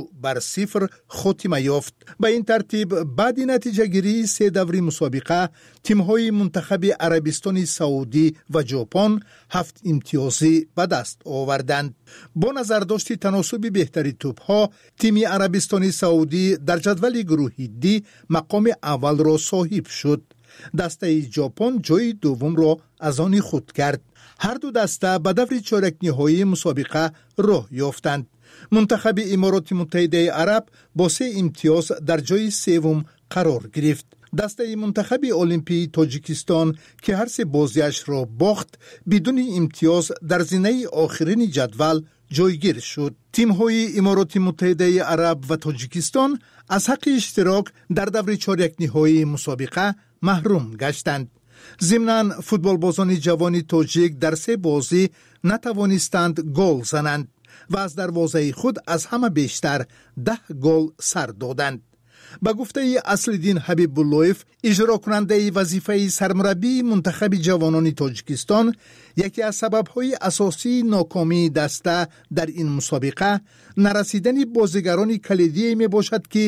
2-0 خاتمه یافت. به این ترتیب بعد نتیجه گیری 3 دوره مسابقه تیم‌های منتخب عربستان سعودی و ژاپن 7 امتیازی به دست آوردند. با نظرداشت تناسب بهتری توپ‌ها تیم عربستان سعودی در جدول گروه دی مقام اول را صاحب شد. دسته ژاپن جای دوم را از آن خود کرد. هر دو دسته به دور چهارک نهایی مسابقه راه یافتند. منتخب امارات متحده عرب با 3 امتیاز در جای سوم قرار گرفت. دسته منتخب المپی تاجیکستان که هر 3 بازیش را باخت بدون امتیاز در زینه آخرین جدول جایگیر شد. تیم‌های امارات متحده عرب و تاجیکستان از حق اشتراک در دور چهارک نهایی مسابقه محروم گشتند. ضمناً فوتبالبازان جوان تاجیک در 3 بازی نتوانستند گل زنند و از دروازه خود از همه بیشتر 10 گل سر دادند. به گفته اصل‌الدین حبیب اللهیف اجرا کننده وظیفه سرمربی منتخب جوانان تاجیکستان، یکی از سبب‌های اساسی ناکامی دسته در این مسابقه نرسیدن بازیگران کلیدی می باشد که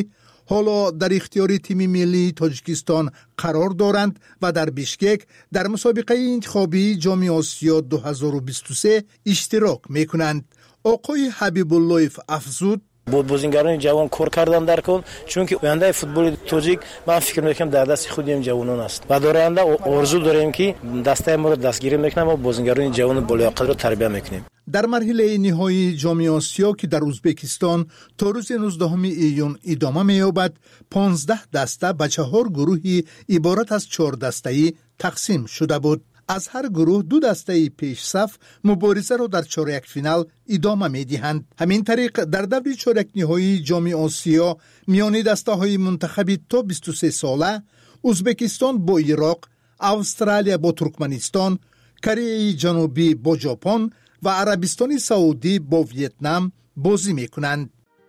حالا در اختیار تیم ملی تاجیکستان قرار دارند و در بیشکک در مسابقه انتخابی جام آسیا 2023 اشتراک میکنند. آقای حبیب الله افزود بازیگران جوان کار کردن در کن، چون که آینده فوتبال تاجیک من فکر میکنم در دست خود این جوانان است و در آینده آرزو داریم که دسته ما رو دستگیری میکنیم و بازیگران جوان بالایقت رو تربیت میکنیم. در مرحله نهایی جام آسیا که در ازبکستان تا روز 19 ایون ادامه می‌یابد، 15 دسته به 4 گروهی عبارت از 4 دسته‌ای تقسیم شده بود. از هر گروه 2 دسته پیش صف مبارزه را در چهارک فینال ادامه می‌دهند. همین طریق در دور چهارک نهایی جام آسیا میان دسته‌های منتخب تا 23 ساله ازبکستان با عراق، استرالیا با ترکمنستان، کره جنوبی با ژاپن و عربستان سعودی با ویتنام بازی می‌کنند.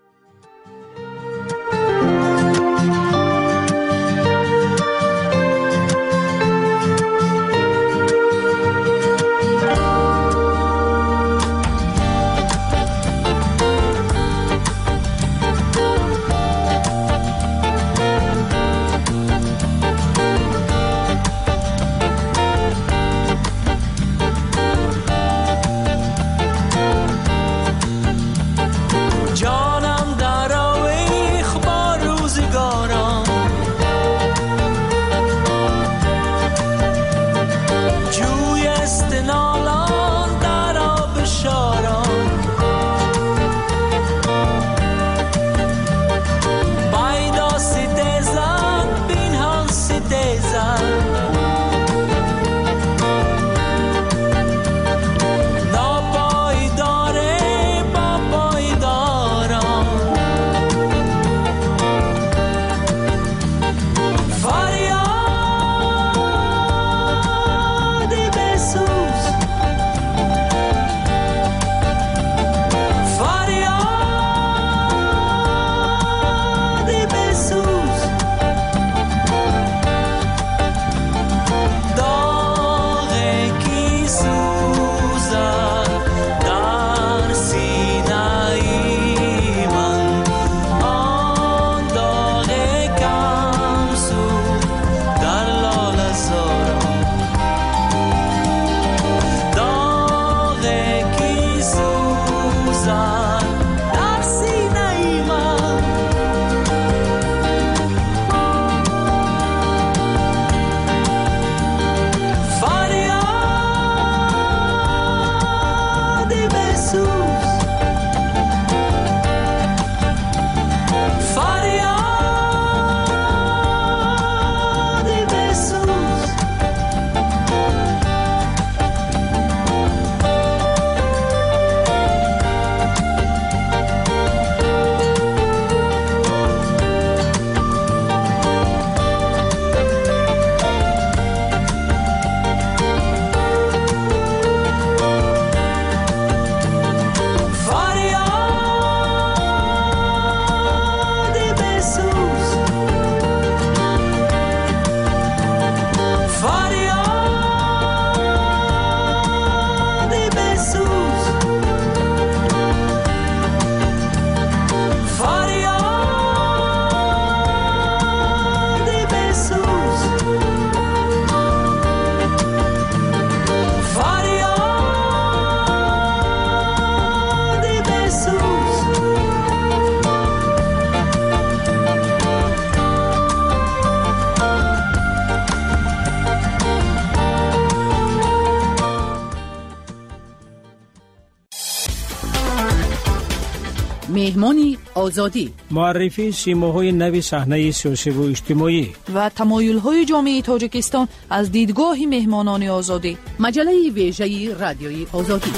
مهمانی آزادی، معرفی سیماهای نوی صحنه سیاسی و اجتماعی و تمایل‌های جامعه تاجیکستان از دیدگاه مهمانان آزادی. مجله ویژه رادیوی آزادی.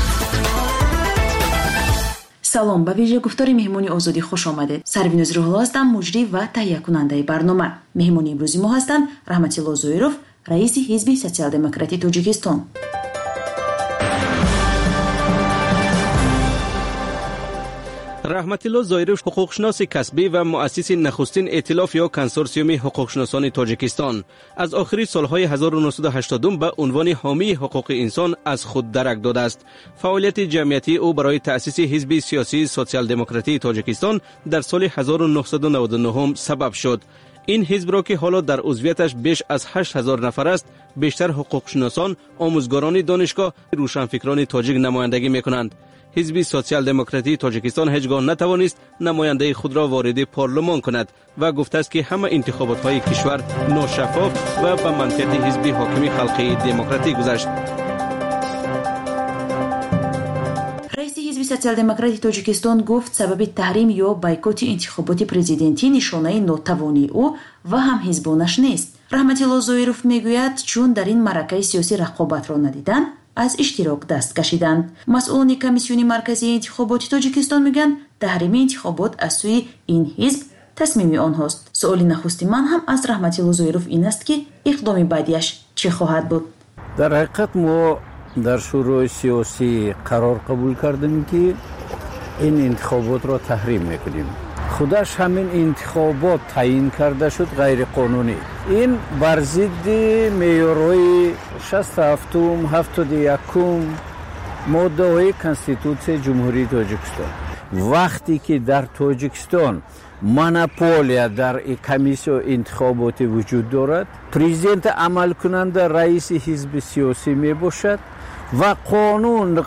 سلام، به ویژه گفتار مهمانی آزادی خوش آمدید. سروینوز روح‌الله هستم، مجری و تهیه کننده برنامه. مهمانی امروزی ما هستند رحمتالله زویروف، رئیس حزب سوسیال دموکراتی تاجیکستان. رحمتالله زایروف حقوقشناس کسبی و مؤسس نخستین ائتلاف یا کنسورسیوم حقوقشناسان تاجیکستان از آخر سالهای 1980 به عنوان حامی حقوق انسان از خود درک داده است. فعالیت جمعیتی او برای تأسیس حزب سیاسی سوسیال دموکراتی تاجیکستان در سال 1999 سبب شد. این حزب را که حالا در عضویتش بیش از 8000 نفر است، بیشتر حقوقشناسان، آموزگاران دانشگاه، روشنفکران تاجیک نمایندگی می‌کنند. حزب سوسیال دموکراتی تاجیکستان هیچگاه نتوانست نماینده خود را وارد پارلمان کند و گفته است که همه انتخابات‌های کشور ناشفاف و به منطق حزب حاکم خلقی دموکراتی گذشت. رئیس حزب سوسیال دموکراتی تاجیکستان گفت سبب تحریم یا بایکوت انتخابات پرزیدنتی نشانه ناتوانی او و هم حزبانش نیست. رحمتالله زایروف میگوید چون در این معرکه سیاسی رقابت را ندیدند از اشتراک دست کشیدند. مسئولان کمیسیون مرکزی انتخابات تاجیکستان میگن تحریم انتخابات از سوی این حزب تصمیم آنهاست. سوال نخستی من هم از رحمتالله زایروف این است که اقدام بعدیش چه خواهد بود؟ در حقیقت ما در شورای سیاسی قرار قبول کردیم که این انتخابات را تحریم میکنیم. خودش همین انتخابات تعیین کرده شد غیر قانونی. این بر ضد معیارهای 67 71 ماده های کنستیتوسیون جمهوری تاجیکستان. وقتی که در تاجیکستان مونوپولیا در کمیسیون انتخابات وجود دارد، پرزیدنت عمل کننده رئیس حزب سیاسی می باشد و قانون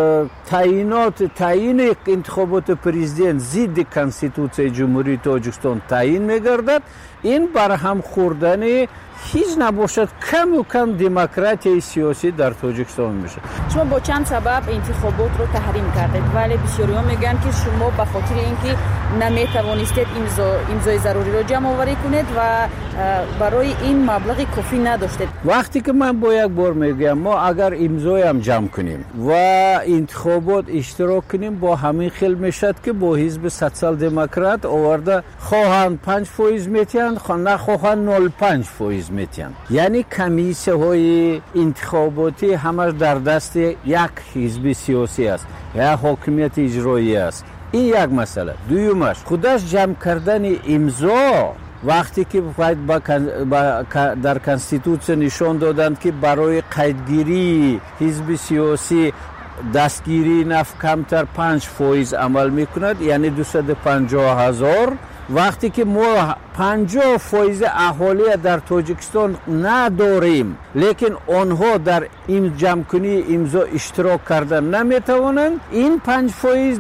تعیین انتخابات پرزیدنت ضد کنستیتوسیون جمهوری تاجیکستان تعیین می‌گردد. این برهم خوردن هیچ نباشد کم و کم دموکراسی سیاسی در تاجیکستان میشه. شما با چند سبب انتخابات رو تحریم کردید ولی بسیاری‌ها میگن که شما به خاطر اینکه نمیتوانستید امضای ضروری رو جمع آوری کنید و برای این مبلغ کافی نداشتید. وقتی که من با یک بار میگم ما اگر امضای هم جمع کنیم و انتخابات اشتراک کنیم با همین خیل میشد که با حزب سوسیال دموکرات آورده خواهند 5% میتین نخواهند 0.5% میتین. یعنی کمیسیه های انتخاباتی همش در دست یک حزب سیاسی است یا حاکمیت اجرایی است. این یک مسئله. دویمش خودش جمع کردن امضا وقتی که در کنستیتوسیون نشان دادند که برای قیدگیری حزب سیاسی دستگیری نفت کمتر 5% عمل میکند، یعنی 250,000. وقتی که ما 50% اهالی در تاجیکستان نداریم لیکن آنها در این جمع‌کنی امضا اشتراک کردن نمیتوانند، این 5%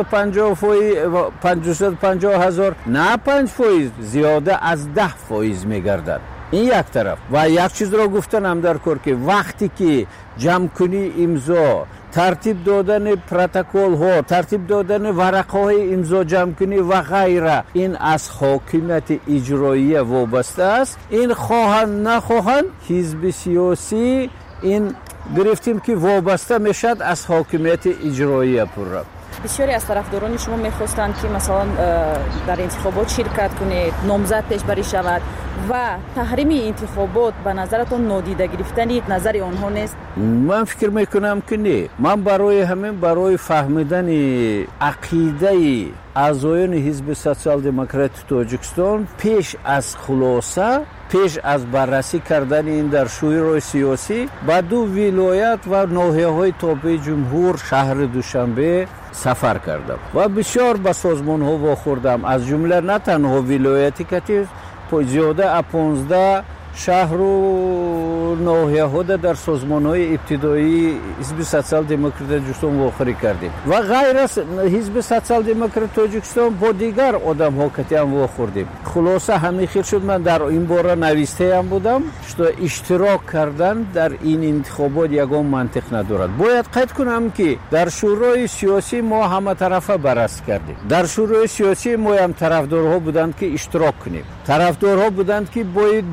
250,000 نه 5% زیاده از 10% میگردد. این یک طرف. و یک چیز را گفتنم در کار که وقتی که جمع‌کنی امضا، ترتیب دادن پروتکل ها، ترتیب دادن ورقه های امضا جمع کنی و غیره، این از حاکمیت اجرایی وابسته است. این خواهند نخواهند حزب سیاسی این گرفتیم که وابسته میشد از حاکمیت اجرایی پورا. بسیاری از طرفداران شما میخواستند که مثلا در انتخابات شرکت کنید، نامزد پیشبری شود و تحریم انتخابات به نظرتون نادیده گرفتن نظر آنها نیست؟ من فکر میکنم که نه. من برای فهمیدن عقیده اعضایان حزب سوسیال دموکرات تاجیکستان پیش از خلاصه، پیش از بررسی کردن این در شورای سیاسی به 2 ولایت و ناحیه‌های تابع جمهور شهر دوشنبه سفر کردم و بسیار به سازمان ها واخوردم، از جمله نه تنها ولایتی که زیاده 15 شهر و ناحیه ها در سازمان های ابتدایی حزب سوسیال دموکرات تاجیکستان واخوری کردیم و غیر از حزب سوسیال دموکرات تاجیکستان با دیگر آدم ها که هم واخوردیم. خلاصه همین خیر شد من در این باره نویسته هم بودم که اشتراک کردن در این انتخابات یگان منطق ندارد. باید قید کنم که در شورای سیاسی ما همه طرفه بررسی کردیم. در شورای سیاسی ما هم طرفدارها بودند که اشتراک کنیم، طرفدارها بودند که باید بیایید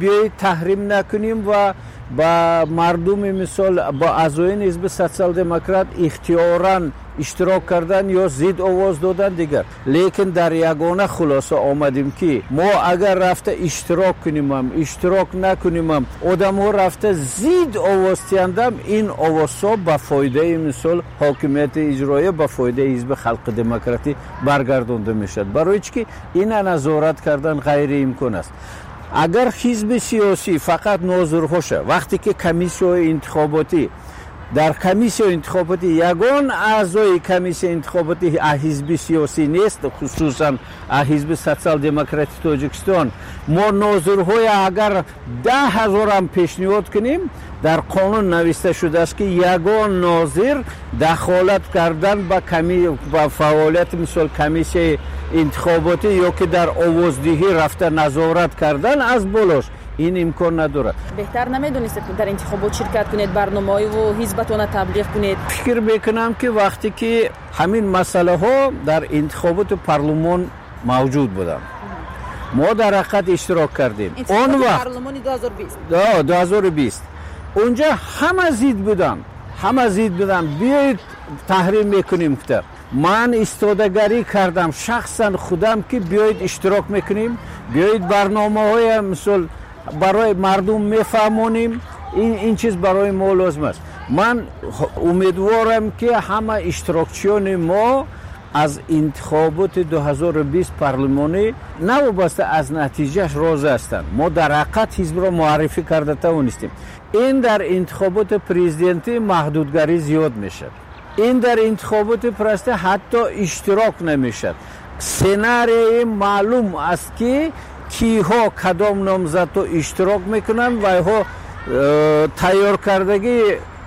تحریم نکنیم و با مردم مثال با اعضای حزب سوسیال دموکرات اختیاراً اشتراک کردن یا زید آواز دادن دیگر. لیکن در یگانه خلاصه آمدیم که ما اگر رفته اشتراک کنیم اشتراک نکنیم آدم ها رفته زید آواز تیندم این آواز ها به فایده مثال حاکمیت اجرایی به فایده حزب خلق دموکراتی برگردانده میشد. برای چی که این نظارت کردن غیر امکان است. اگر حزب سیاسی فقط ناظرهاشه وقتی که کمیسیون انتخاباتی در کمیسیون انتخاباتی یگان اعضای کمیسیون انتخاباتی حزب سیاسی نیست خصوصا حزب سوسیال دموکراتی تاجیکستان ما ناظرهای اگر 10,000 هم پیشنهاد کنیم در قانون نوشته شده است که یگان ناظر دخالت کردن با فعالیت مثل کمیسیون انتخاباتی یا که در آوازدهی رفته نظارت کردن از بالاش این امکان نداره. بهتر نمیدونید در انتخابات شرکت کنید برنامه‌ای و حزبتون تبلیغ کنید؟ فکر میکنم که وقتی که همین مسئله ها در انتخابات پارلمان موجود بودن ما در حقیقت اشتراک کردیم. اون وقت پارلمان 2020 اونجا همه زید بودن بیایید تحریم میکنیم کتر. من استادگاری کردم شخصا خودم که بیایید اشتراک میکنیم بیایید برنامه های مثل برای مردم میفهمونیم این چیز برای ما لازم است. من امیدوارم که همه اشتراکچیان ما از انتخابات 2020 پارلمانی نوابسته از نتیجهش راضی هستند. ما در حقیقت حزب را معرفی کرده توانستیم. این در انتخابات پرزیدنتی محدودگری زیاد میشد. این در انتخابات پرسته حتی اشتراک نمیشد. سناریوی معلوم است که کیها کدام نامزد اشتراک میکنن و ها تیار کردگی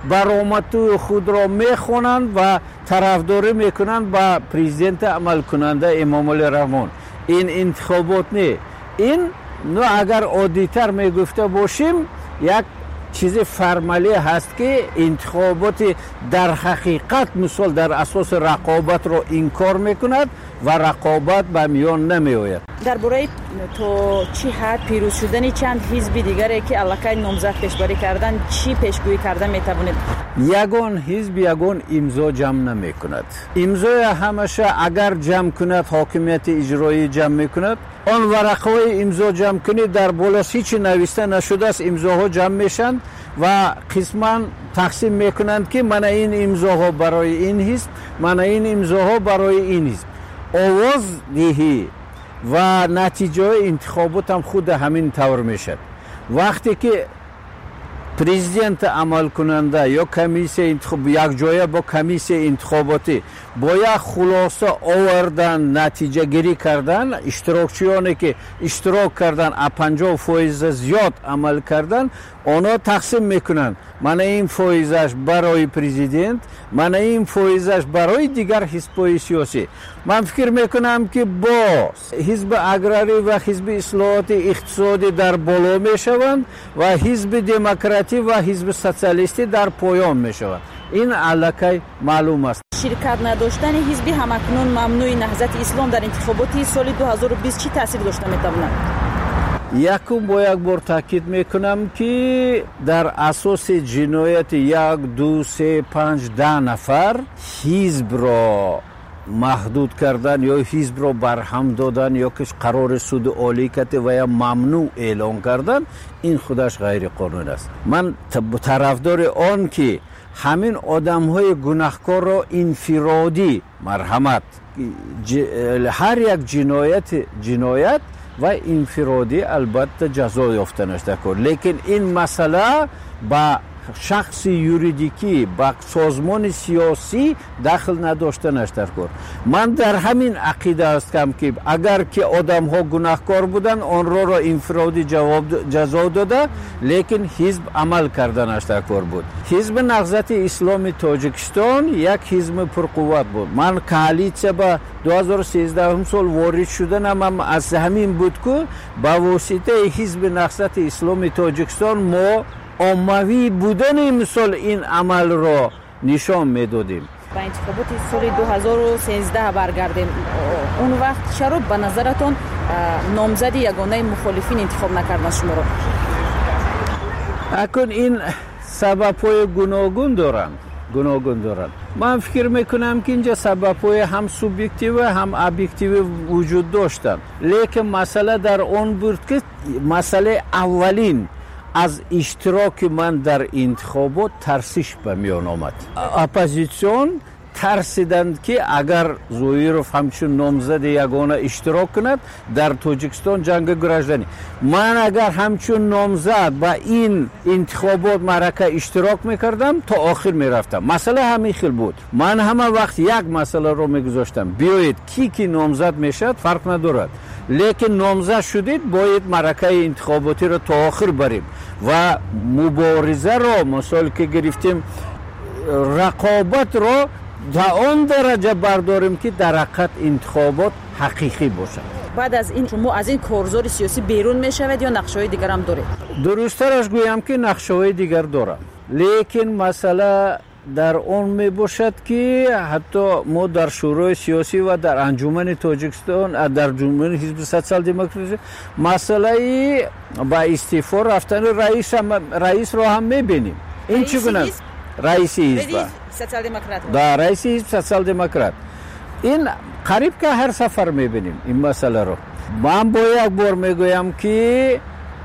برآمد خود را میخونند و طرفداری میکنند با پرزیدنت عمل کننده امام علی رحمان. این انتخابات نه. این اگر عادی‌تر میگفته باشیم یک چیز فرمالی هست که انتخابات در حقیقت مثال در اساس رقابت را انکار میکند و رقابت به میان نمی آید. درباره تو چی حد پیروز شدن چند حزب دیگری که علاقه نامزد پیشبری کردن چی پیشگویی کرده میتوانید؟ یگان حزب یگان امضا جمع نمی کند. امضای همشه اگر جمع کند حاکمیت اجرایی جمع میکند آن ورقهای امضا جمع کنید در بالا هیچ نوشته نشده است امضاها جمع میشن و قسما تقسیم میکنند که من این امضاها برای این حزب من این امضاها برای این حزب. آواز دهی و نتیجه انتخابات هم خود همین طور میشد. وقتی که پرزیدنت عمل کننده یا کمیسیون انتخاب یک جای با کمیسیون انتخاباتی با یک خلاصه آوردن نتیجه گیری کردن اشتراکچیانی که اشتراک کردن 50% زیاد عمل کردن آنها تقسیم میکنن من این فایزش برای پرزیدنت من این فایزش برای دیگر حزب‌های سیاسی. من فکر میکنم که با حزب اگراری و حزب اصلاحات اقتصادی در بالا میشوند و حزب دموکراتی و حزب سوسیالیستی در پایان میشوند. این علاقه معلوم است. شرکت نداشتن حزب همکنون ممنوع نهضت اسلام در انتخابات سال 2020 چی تاثیر داشته میتواند؟ یکم با یک بار تاکید میکنم که در اساس جنایت 1 2 3 5 10 نفر حزب را محدود کردن یا حزب را برهم دادن یا که قرار سود عالی کرده و یا ممنوع اعلان کردن این خودش غیر قانون است. من طرفدار آن که همین آدم‌های گناهکار را انفرادی مرحمت هر یک جنایت و انفرادی البته جزا یافتنش دکار. لیکن این مسئله با شخص یوریدیکی با سازمان سیاسی دخل نداشتنش دکار. من در همین عقیده هستم که اگر که آدم ها گناهکار بودن آن را انفرادی جزا داده لیکن حزب عمل کردنش دکار بود. حزب نهضت اسلامی تاجیکستان یک حزب پرقوت بود. من کالیسیا با 2013 سال وارد شدنم از همین بود که با واسطه حزب نهضت اسلامی تاجیکستان ما عمومی بودن مثل این عمل را نشان میدادیم. با انتخابات سال 2013 برگردیم. اون وقت چرا به نظرتون نامزد یگانه مخالفین انتخاب نکردن شما را؟ اکنون این سبب‌های گوناگون دارند. من فکر میکنم که اینجا سبب‌های هم سوبژکتیو و هم ابجکتیو وجود داشتند، لیکن مسئله در اون بود که مسئله اولین از اشتراک من در انتخابات ترسش به میان آمد. اپوزیسیون ترسیدند که اگر زویروف همچون نامزد یگانه اشتراک کند در تاجیکستان جنگ گراژدانی، من اگر همچون نامزد با این انتخابات معرکه اشتراک میکردم تا آخر میرفتم. مسئله همین خیل بود. من همه وقت یک مسئله رو میگذاشتم، بیایید کی نامزد میشد فرق ندارد، لیکن نامزد شدید باید معرکه انتخاباتی رو تا آخر بریم و مبارزه رو مثال که گرفتیم رقابت رو تا اون درجه برداریم که در حقیقت انتخابات حقیقی باشد. بعد از این شما از این کارزار سیاسی بیرون میشوید یا نقشه‌های دیگر هم دارید؟ درست‌ترش گویم که نقشه‌های دیگر دارم، لیکن مسئله در اون می باشد که حتی ما در شورای سیاسی و در انجمن تاجیکستان، در انجمن حزب سوسیال دموکراسی مسئله با استعفا رفتن رئیس را هم می‌بینیم. این چگونه رئیس حزب سوسیال دموکرات در رئیس حزب سوسیال دموکرات این قریب که هر سفر می‌بینیم این مسئله رو. من با یک بار میگویم که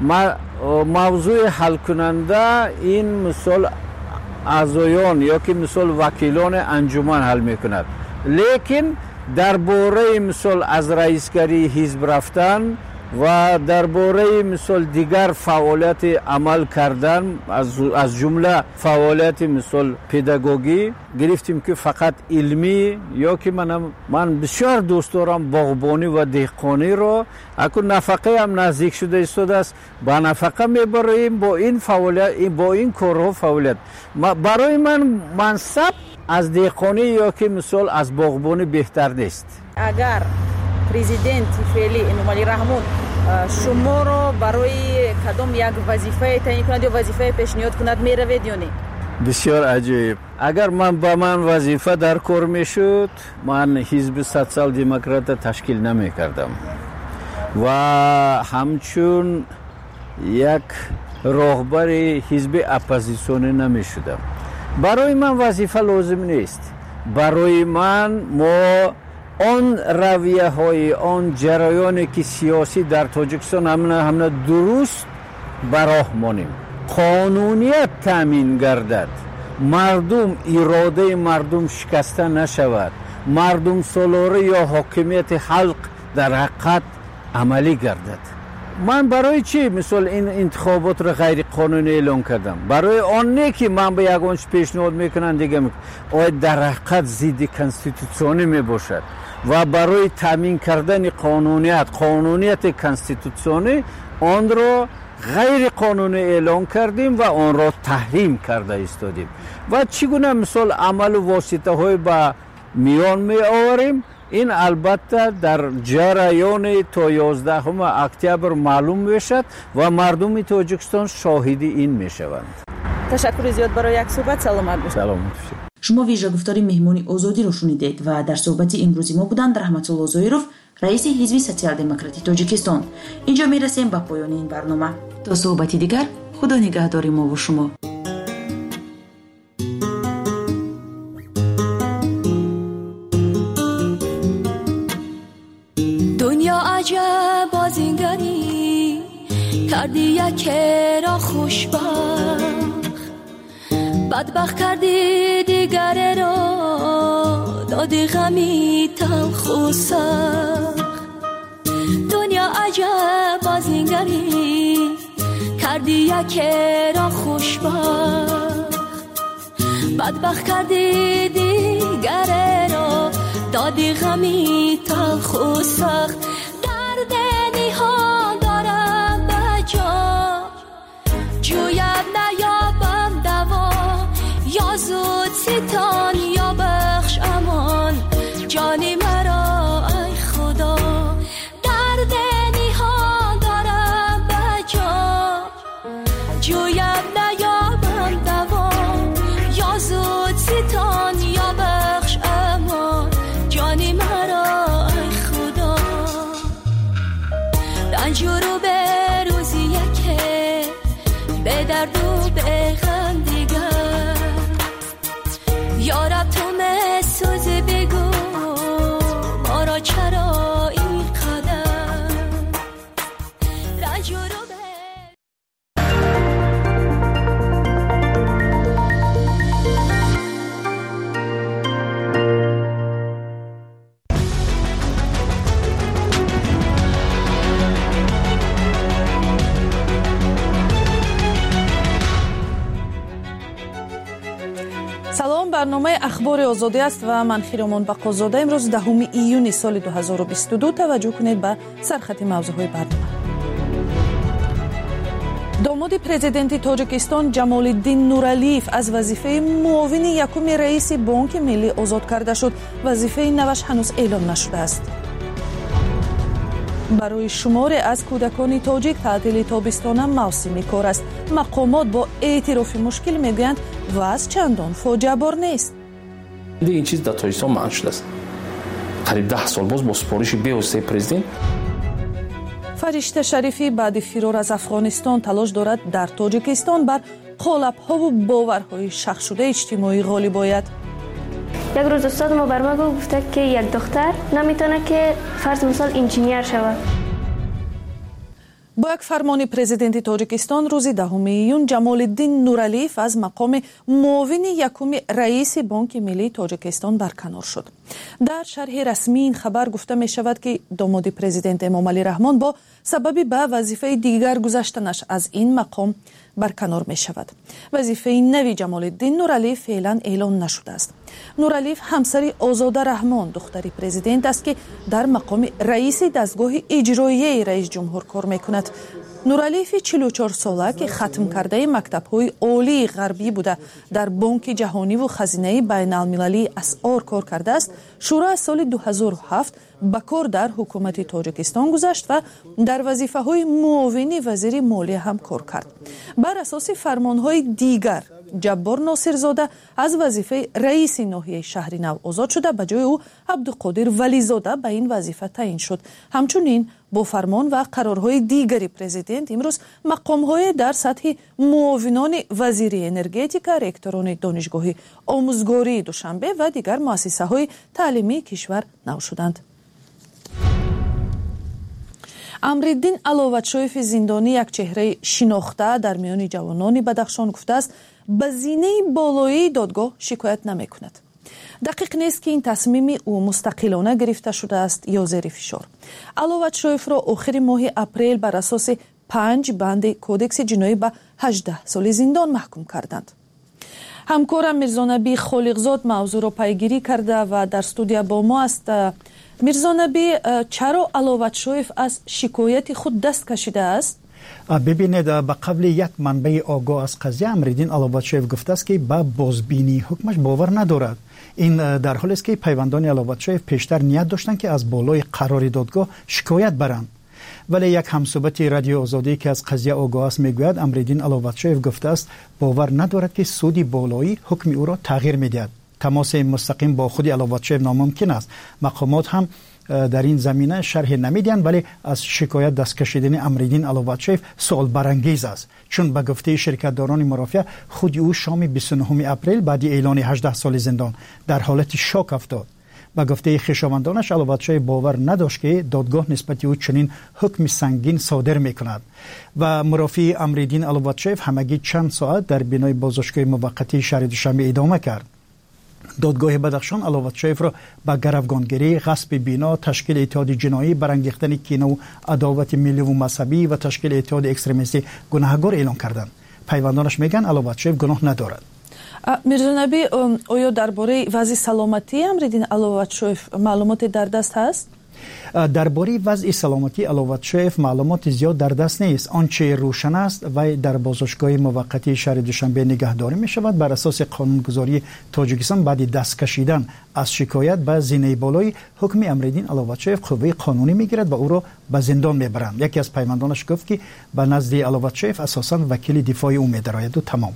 موضوع حل کننده این مثال اعضایان یا که مثال وکیلان انجمن حل میکند، لیکن درباره مثال از رئیسگری حزب رفتن و درباره مثال دیگر فعالیت عمل کردن از جمله فعالیت مثال پداگوژی گرفتیم که فقط علمی یا که من بسیار دوست دارم باغبانی و دهقانی رو، اکنون نفقه هم نزدیک شده است، با نفقه میبریم با این فعالیت با این کارها فعالیت. برای من منصب از دهقانی یا که مثال از باغبانی بهتر نیست. اگر پرزیدنت فعلی انومالی رحمون شما رو برای کدام یک وظیفه تعیین کند یا وظیفه پیشنهاد کند میروید یا نه؟ بسیار عجیب. اگر به من وظیفه در کار میشد من حزب سوسیال دموکرات تشکیل نمی کردم و همچون یک راهبر حزب اپوزیسیونی نمی شدم. برای من وظیفه لازم نیست. برای من ما آن رویه های آن جریانی که سیاسی در تاجیکستان همه درست براه مانیم، قانونیت تامین گردد، مردم اراده مردم شکسته نشود، مردم سالاره یا حاکمیت خلق در حقیقت عملی گردد. من برای چی مثلا این انتخابات را غیر قانونی اعلام کردم؟ برای آن نه که من به یگانش پیشنهاد میکنم دیگه آید در حقیقت ضد کانستیتوسیونی میباشد و برای تامین کردن قانونیت کانستیتوسیونی آن را غیر قانونی اعلام کردیم و آن را تحریم کرده ایستادیم و چگونه مثال عمل و واسطه های با میان می آوریم. این البته در جریان تا 11 اکتبر معلوم میشد و مردم تاجیکستان شاهد این میشوند. تشکر زیاد برای یک صحبت. سلامت باشید. سلامت. شما ویژه گفتاری مهمانی آزادی رو شنیدید و در صحبت امروزی ما بودند رحمت الله زویروف، رئیس حزب سوسیال دموکراتی تاجیکستان. اینجا میرسیم به پایان این برنامه. تا صحبتی دیگر، خدا نگهدار ما و شما. دنیا عجب بازینگری کردی یک را خوشبخت، بدبخت کردی دیگر را دادی غمی تلخ و سخت. دنیا عجب بازینگری کردی یک را خوشبخت، بدبخت کردی دیگر را دادی غمی تلخ و سخت. درد نهان دارم به جا جویم نیابم دوا، یا زود ستان یا بخش امان جانی مرا ای خدا. درد نهان دارم به جا جویم نیابم دوا، یا زود ستان یا بخش امان جانی مرا ای خدا. به درد و به غم دیگر یارب تو مسوز بگو ما را چرا این قدر رنج رو салом, барномаи ахбори озодӣ аст ва ман хиромон бақозода. имрӯз 10 июни соли 2022 таваҷҷӯҳ кунед ба сархати мавзӯъҳои барнома. домоди президенти тоҷикистон ҷамолиддин нуралиев аз вазифаи муовини якуми раиси бонки миллӣ озод карда шуд. вазифаи наваш ҳанӯз эълон нашудааст. барои шуморе аз кӯдакони тоҷик таътили тобистона мавсими кор аст. мақомот бо эътирофи мушкил мегӯянд вазъ чандон фоҷиабор нест. این چیز در تاجیکستان منع شده است. قریب 10 سال باز با سپارش بی‌واسطه президент. фаришта шарифӣ баъди фирор аз афғонистон талош дорад дар тоҷикистон бар қолабҳову боварҳои шахшуда иҷтимоӣ ғолиб ояд. یک روز استاد ما بر ما گفته که یک دختر نمیتونه که فرض مثال انجینیر شود. با یک فرمان پرزیدنت تاجیکستان روز 10 ایون جمالالدین نورالیف از مقام معاون یکم رئیس بانک ملی تاجیکستان برکنار شد. در شرح رسمی این خبر گفته می شود که داماد پرزیدنت امام علی رحمان با سبب به وظیفه دیگر گذشتنش از این مقام برکنار می شود. وظیفه نوی جمالالدین نورالیف فعلا اعلان نشده است. نورالیف همسری آزاده رحمان دختری پرزیدنت است که در مقام رئیس دستگاه اجرایی رئیس جمهور کار می کند. نورالیف 44 ساله که ختم کرده مکتب‌های عالی غربی بوده در بانک جهانی و خزینه بین المللی اسعار کار کرده است. شروع از سال 2007 به کار در حکومت تاجیکستان گذشت و در وظیفه‌های معاون وزیر مالیه هم کار کرد. بر اساس فرمان‌های دیگر جبار ناصرزاده از وظیفه رئیس ناحیه شهر نو آزاد شده، به جای او عبدالقادر ولیزاده به این وظیفه تعیین شد. همچنین با فرمان و قرارهای دیگری پرزیدنت امروز مقام‌های در سطح معاونان وزیری انرژتیکا، رکتوران دانشگاه آموزگاری دوشنبه و دیگر مؤسسه‌های تعلیمی کشور نو شدند. امرالدین علوتشویف زندانی یک چهره شناخته در میان جوانان بدخشان گفته است به زینه بالایی دادگاه شکایت نمی کند. دقیق نیست که این تصمیم او مستقلانه گرفته شده است یا زیر فشار. علوتشویف را آخر ماه اپریل بر اساس 5 بند کودکس جنایی به 18 سال زندان محکوم کردند. همکارم میرزانبی خالقزاد موضوع را پیگیری کرده و در استودیو با ما است. میرزانبی، چرا علوتشویف از شکایت خود دست کشیده است؟ ببینید، به قبل یک منبع آگاه از قضیه امرالدین علوتشویف گفته است که به بازبینی حکمش باور ندارد. این در حالی است که پیوندان علوتشویف پیشتر نیت داشتند که از بالای قرار دادگاه شکایت برند. ولی یک همصحبت رادیو آزادی که از قضیه آگاه است میگوید امرالدین علوتشویف گفته است باور ندارد که سود بالایی حکم او را تغییر میدهد. تماس مستقیم با خود علوتشویف ناممکن است. مقامات هم در این زمینه شرح نمیدهند، ولی از شکایت دست کشیدن امرالدین علوتشویف سوال برانگیز است، چون به گفته شرکتداران مرافع خود او شام 29 اپریل بعد اعلان 18 سال زندان در حالت شوک افتاد. به گفته خویشاوندانش علوتشویف باور نداشت که دادگاه نسبت او چنین حکم سنگین صادر میکند و مرافع امرالدین علوتشویف همگی چند ساعت در بینای بازداشتگاه موقتی شهر دوشنبه ادامه کرد. دادگاه بدخشان علوتشویف را به گروگانگیری، غصب بینا، تشکیل اتحاد جنایی، برانگیختن کینه و عداوت ملی و مذهبی و تشکیل اتحاد اکستریمیستی گناهکار اعلان کردند. پیوندانش میگن علوتشویف گناه ندارد. میرزانبی، آیا درباره وضع سلامتی امرالدین علوتشویف معلومات در دست هست؟ درباره وضع سلامتی علوتشویف معلومات زیاد در دست نیست. آنچه روشن است و در بازداشتگاه موقتی شهر دوشنبه نگهداری می شود بر اساس قانونگذاری تاجیکستان. بعد دست کشیدن از شکایت به زینه بالای حکم امرالدین علوتشویف قوه قانونی می گیرد و او را به زندان می برند. یکی از پیوندانش گفت که به نزد علوتشویف اساساً وکیل دفاع او می درآید و تمام.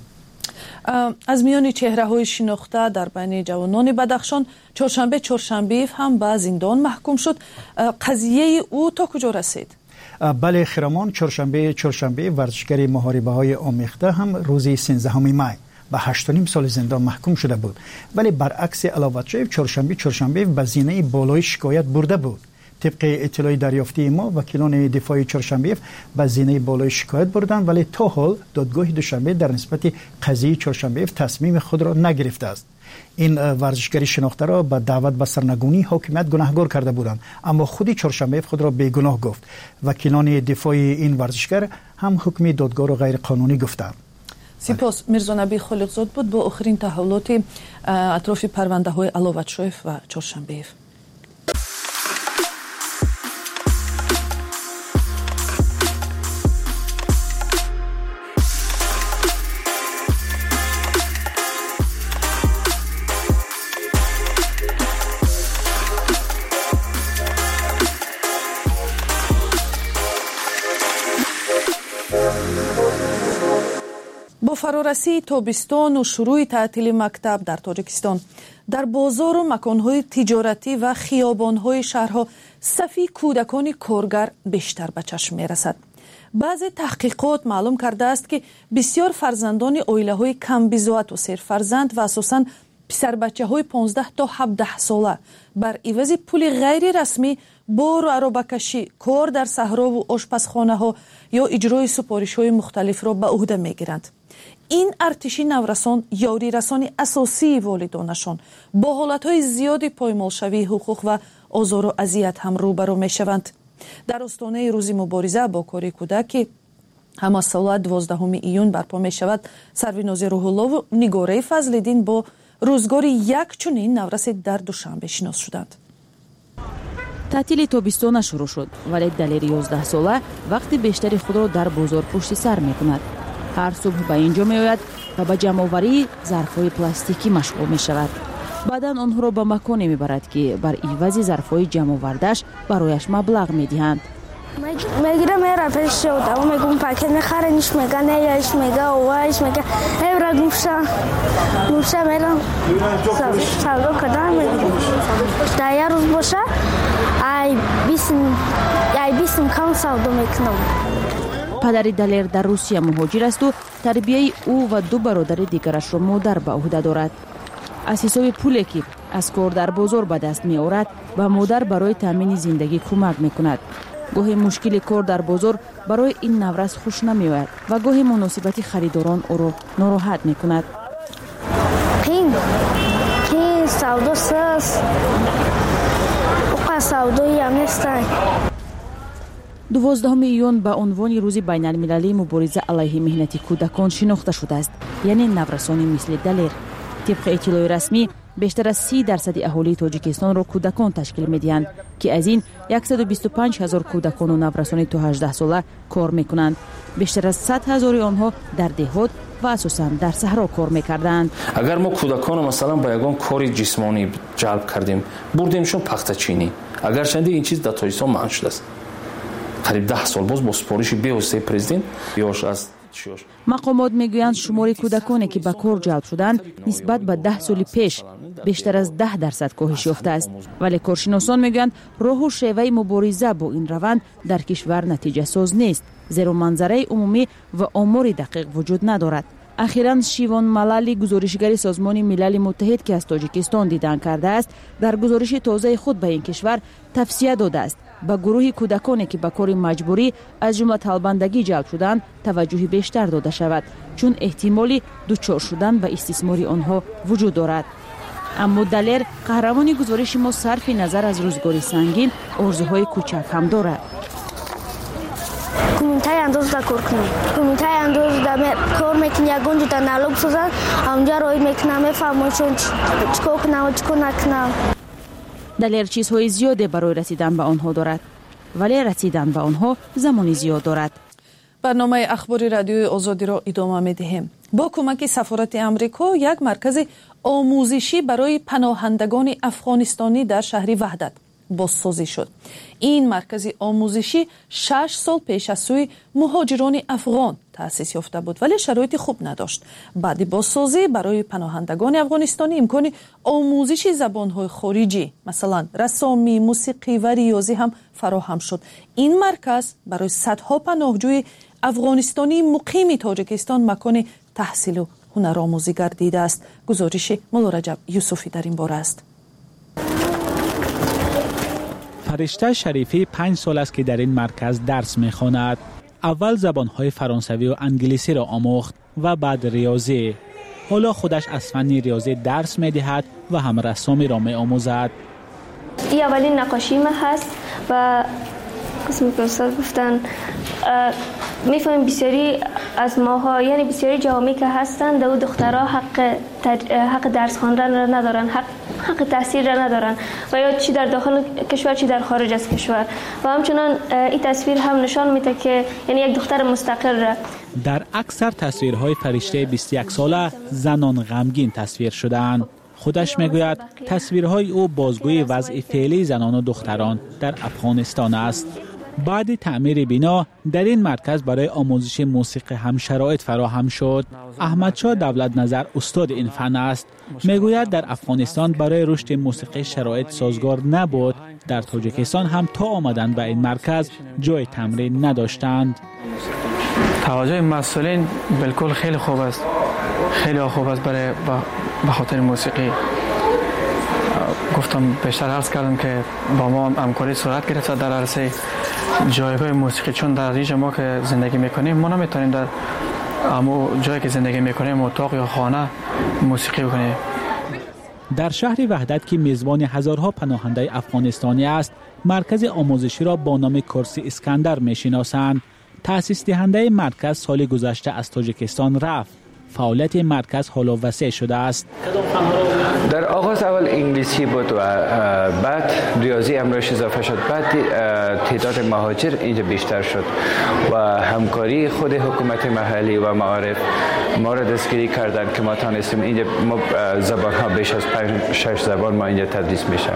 از میان چهره های شناخته در بین جوانان بدخشان چهارشنبه هم به زندان محکوم شد. قضیه او تا کجا رسید؟ بله خرامان چهارشنبه ورزشگر محاربه‌های آمیخته هم روز 13 می به 8.5 سال زندان محکوم شده بود، ولی برعکس علاوتچیف چهارشنبه به زینه بالای شکایت برده بود. طبق اطلاع دریافتی ما، وکیلان دفاعی چهارشنبه به زینه بالای شکایت بردند، ولی تا حال دادگاه دوشنبه در نسبت قضیه چهارشنبه تصمیم خود را نگرفته است. این ورزشگری شناخته را به دعوت به سرنگونی حاکمیت گناهکار کرده بودند، اما خود چهارشنبه خود را بیگناه گفت. وکیلان دفاعی این ورزشگر هم حکم دادگاه را غیر قانونی گفتند. سپاس. میرزا نبی خالقزاد بود با آخرین تحولات اطراف پرونده های علاوتشویف و چهارشنبه. با فرارسی تابستان و شروع تعطیل مکتب در تاجیکستان، در بازار و مکانهای تجارتی و خیابانهای شهرها صفی کودکان کارگر بیشتر به چشم می رسد. بعضی تحقیقات معلوم کرده است که بسیار فرزندان عائله‌های کم بضاعت و سرفرزند و اساساً پسر بچه های 15 تا 17 ساله بر عوض پول غیر رسمی بار و عربه‌کشی، کار در صحرا و آشپزخانه ها یا اجرای سفارش های مختلف را به عهده می گیرند. این ارتشی نورسان یاری رسان اساسی والدانشان با حالتهای زیادی پایمالشوی حقوق و آزار و اذیت هم روبرو می شوند. در آستانه روز مبارزه با کار کودک هم از سال 12 ایون برپا می شود، سرورناز روح الله و نگاره فضل‌الدین با روزگار یک چنین نورس در دوشنبه شناس شدند. تعطیل تابستان شروع شد، ولی دلیر 11 ساله وقتی بیشتری خود را در بازار پشت سر می کند. هر صبح به اینجا می آید و به جمع‌آوری ظرف‌های پلاستیکی مشغول می شود. بعداً آنها را به مکانی می برد که بر عوض ظرف‌های جمع‌آورده‌اش برایش مبلغ می دهند. میگیرم میره پیش شد و میگم پاکت میخره نیش میگه نیش میگه اوایش میگه ایورا گوشه میرم سالو کدام میگیرم در روز باشه ای بیسم کم سالو میکنم. پدر دلیر در روسیه مهاجر است و تربیه او و دو برادر دیگرش را مادر به عهده دارد. از حساب پولی که از کار در بازار به دست می آورد به مادر برای تامین زندگی کمک می کند. گاهی مشکل کار در بازار برای این نورس خوش نمی آید و گاهی مناسبت خریداران او را ناراحت می کند. کین سودو سس او سودویی هم نیستن. 12 ایون به عنوان روز بین المللی مبارزه علیه مهنت کودکان شناخته شده است، یعنی نورسانی مثل دلیر. طبق اطلاع رسمی بیشتر از 30% اهالی تاجیکستان را کودکان تشکیل می‌دهند که از این 125,000 کودکان و نورسان تا 18 ساله کار می‌کنند. بیشتر از 100,000 آنها در دهات و اساساً در صحرا کار می‌کردند. اگر ما کودکان مثلا با یگان کار جسمانی جلب کردیم، بردیمشون پخته‌چینی، اگرچه این چیز در تاجیکستان منع شده است. قریب 10 سال باز با سفارش بی‌واسطه پرزیدنت یاش از مقامات میگویند شمار کودکانی که به کار جلب شدند نسبت به 10 سال پیش بیشتر از 10% کاهش یافته است، ولی کارشناسان میگویند راه و شیوه مبارزه با این روند در کشور نتیجه ساز نیست، زیرا منظره عمومی و آمار دقیق وجود ندارد. اخیراً شیوان ملالی گزارشگر سازمان ملل متحد که از تاجیکستان دیدن کرده است در گزارش تازه خود به این کشور توصیه داده است به گروه کودکانی که به کار مجبوری از جمله طالباندگی جلب شدند توجه بیشتر داده شود، چون احتمالی دچار شدن به استثمار آنها وجود دارد. اما دلیر قهرمان گزارش ما صرف نظر از روزگاری سنگین آرزوهای کوچک هم دارد. کومنتای انداز دا کار کنیم، کومنتای انداز دا کار میکنی یگونجا دا نالوگ سوزن اونجا روی میکنم میفهمم چون چکو کنم و چکو نکنم. دلیر چیزهای زیاده برای رسیدن به آنها دارد، ولی رسیدن به آنها زمانی زیاد دارد. برنامه اخباری رادیوی آزادی را ادامه می‌دهیم. با کمک سفارت آمریکا یک مرکز آموزشی برای پناهندگان افغانستانی در شهر وحدت بازسازی شد. این مرکز آموزشی 6 سال پیش از سوی مهاجران افغان تأسیس یافته بود ولی شرایط خوب نداشت. بعد بازسازی برای پناهندگان افغانستانی امکان آموزش زبان‌های خارجی مثلا رسامی، موسیقی و ریاضی هم فراهم شد. این مرکز برای صدها پناهجوی افغانستانی مقیم تاجیکستان مکان تحصیل و هنرآموزی گردیده است. گزارش مولا رجب یوسفی در این باره است. فرشته شریفی 5 سال است که در این مرکز درس می‌خواند. اول زبان‌های فرانسوی و انگلیسی را آموخت و بعد ریاضی. حالا خودش از فن ریاضی درس می‌دهد و هم رسامی را می‌آموزد. این اولین نقاشی من هست و قسمی که استاد گفتن میفهمیم بسیاری از ماها یعنی بسیاری جوامعی که هستند دو دخترها حق درس خواندن را ندارن، حق تحصیل را ندارن و یا چی در داخل کشور چی در خارج از کشور و همچنان این تصویر هم نشان میده که یعنی یک دختر مستقل را. در اکثر تصویرهای فرشته 21 ساله زنان غمگین تصویر شدند. خودش میگوید تصویرهای او بازگوی وضع فعلی زنان و دختران در افغانستان است. بعد تعمیر بنا در این مرکز برای آموزش موسیقی هم شرایط فراهم شد. احمدشاه دولت نظر استاد این فن است. میگوید در افغانستان برای رشد موسیقی شرایط سازگار نبود. در تاجیکستان هم تا آمدن به این مرکز جای تمرین نداشتند. توجه مسئولین بالکل خیلی خوب است. خیلی خوب است برای به خاطر موسیقی. گفتم بیشتر عرض کردم که با ما همکاری صورت گرفته در عرصه جایگاه موسیقی، چون در ریج ما که زندگی میکنیم ما نمیتونیم در همو جایی که زندگی میکنیم اتاق یا خانه موسیقی بکنیم. در شهر وحدت که میزبان هزارها پناهنده افغانستانی است، مرکز آموزشی را با نام کورس اسکندر میشناسند. تأسیس دهنده مرکز سال گذشته از تاجیکستان رفت. فعالیت مرکز حالا وسیع شده است. در آغاز اول انگلیسی بود و بعد ریاضی امروز اضافه شد. بعد تعداد مهاجر اینجا بیشتر شد و همکاری خود حکومت محلی و معارف ما را دستگیری کردند که ما تانستیم اینجا زبان ها بیش از 5-6 زبان ما اینجا تدریس میشه.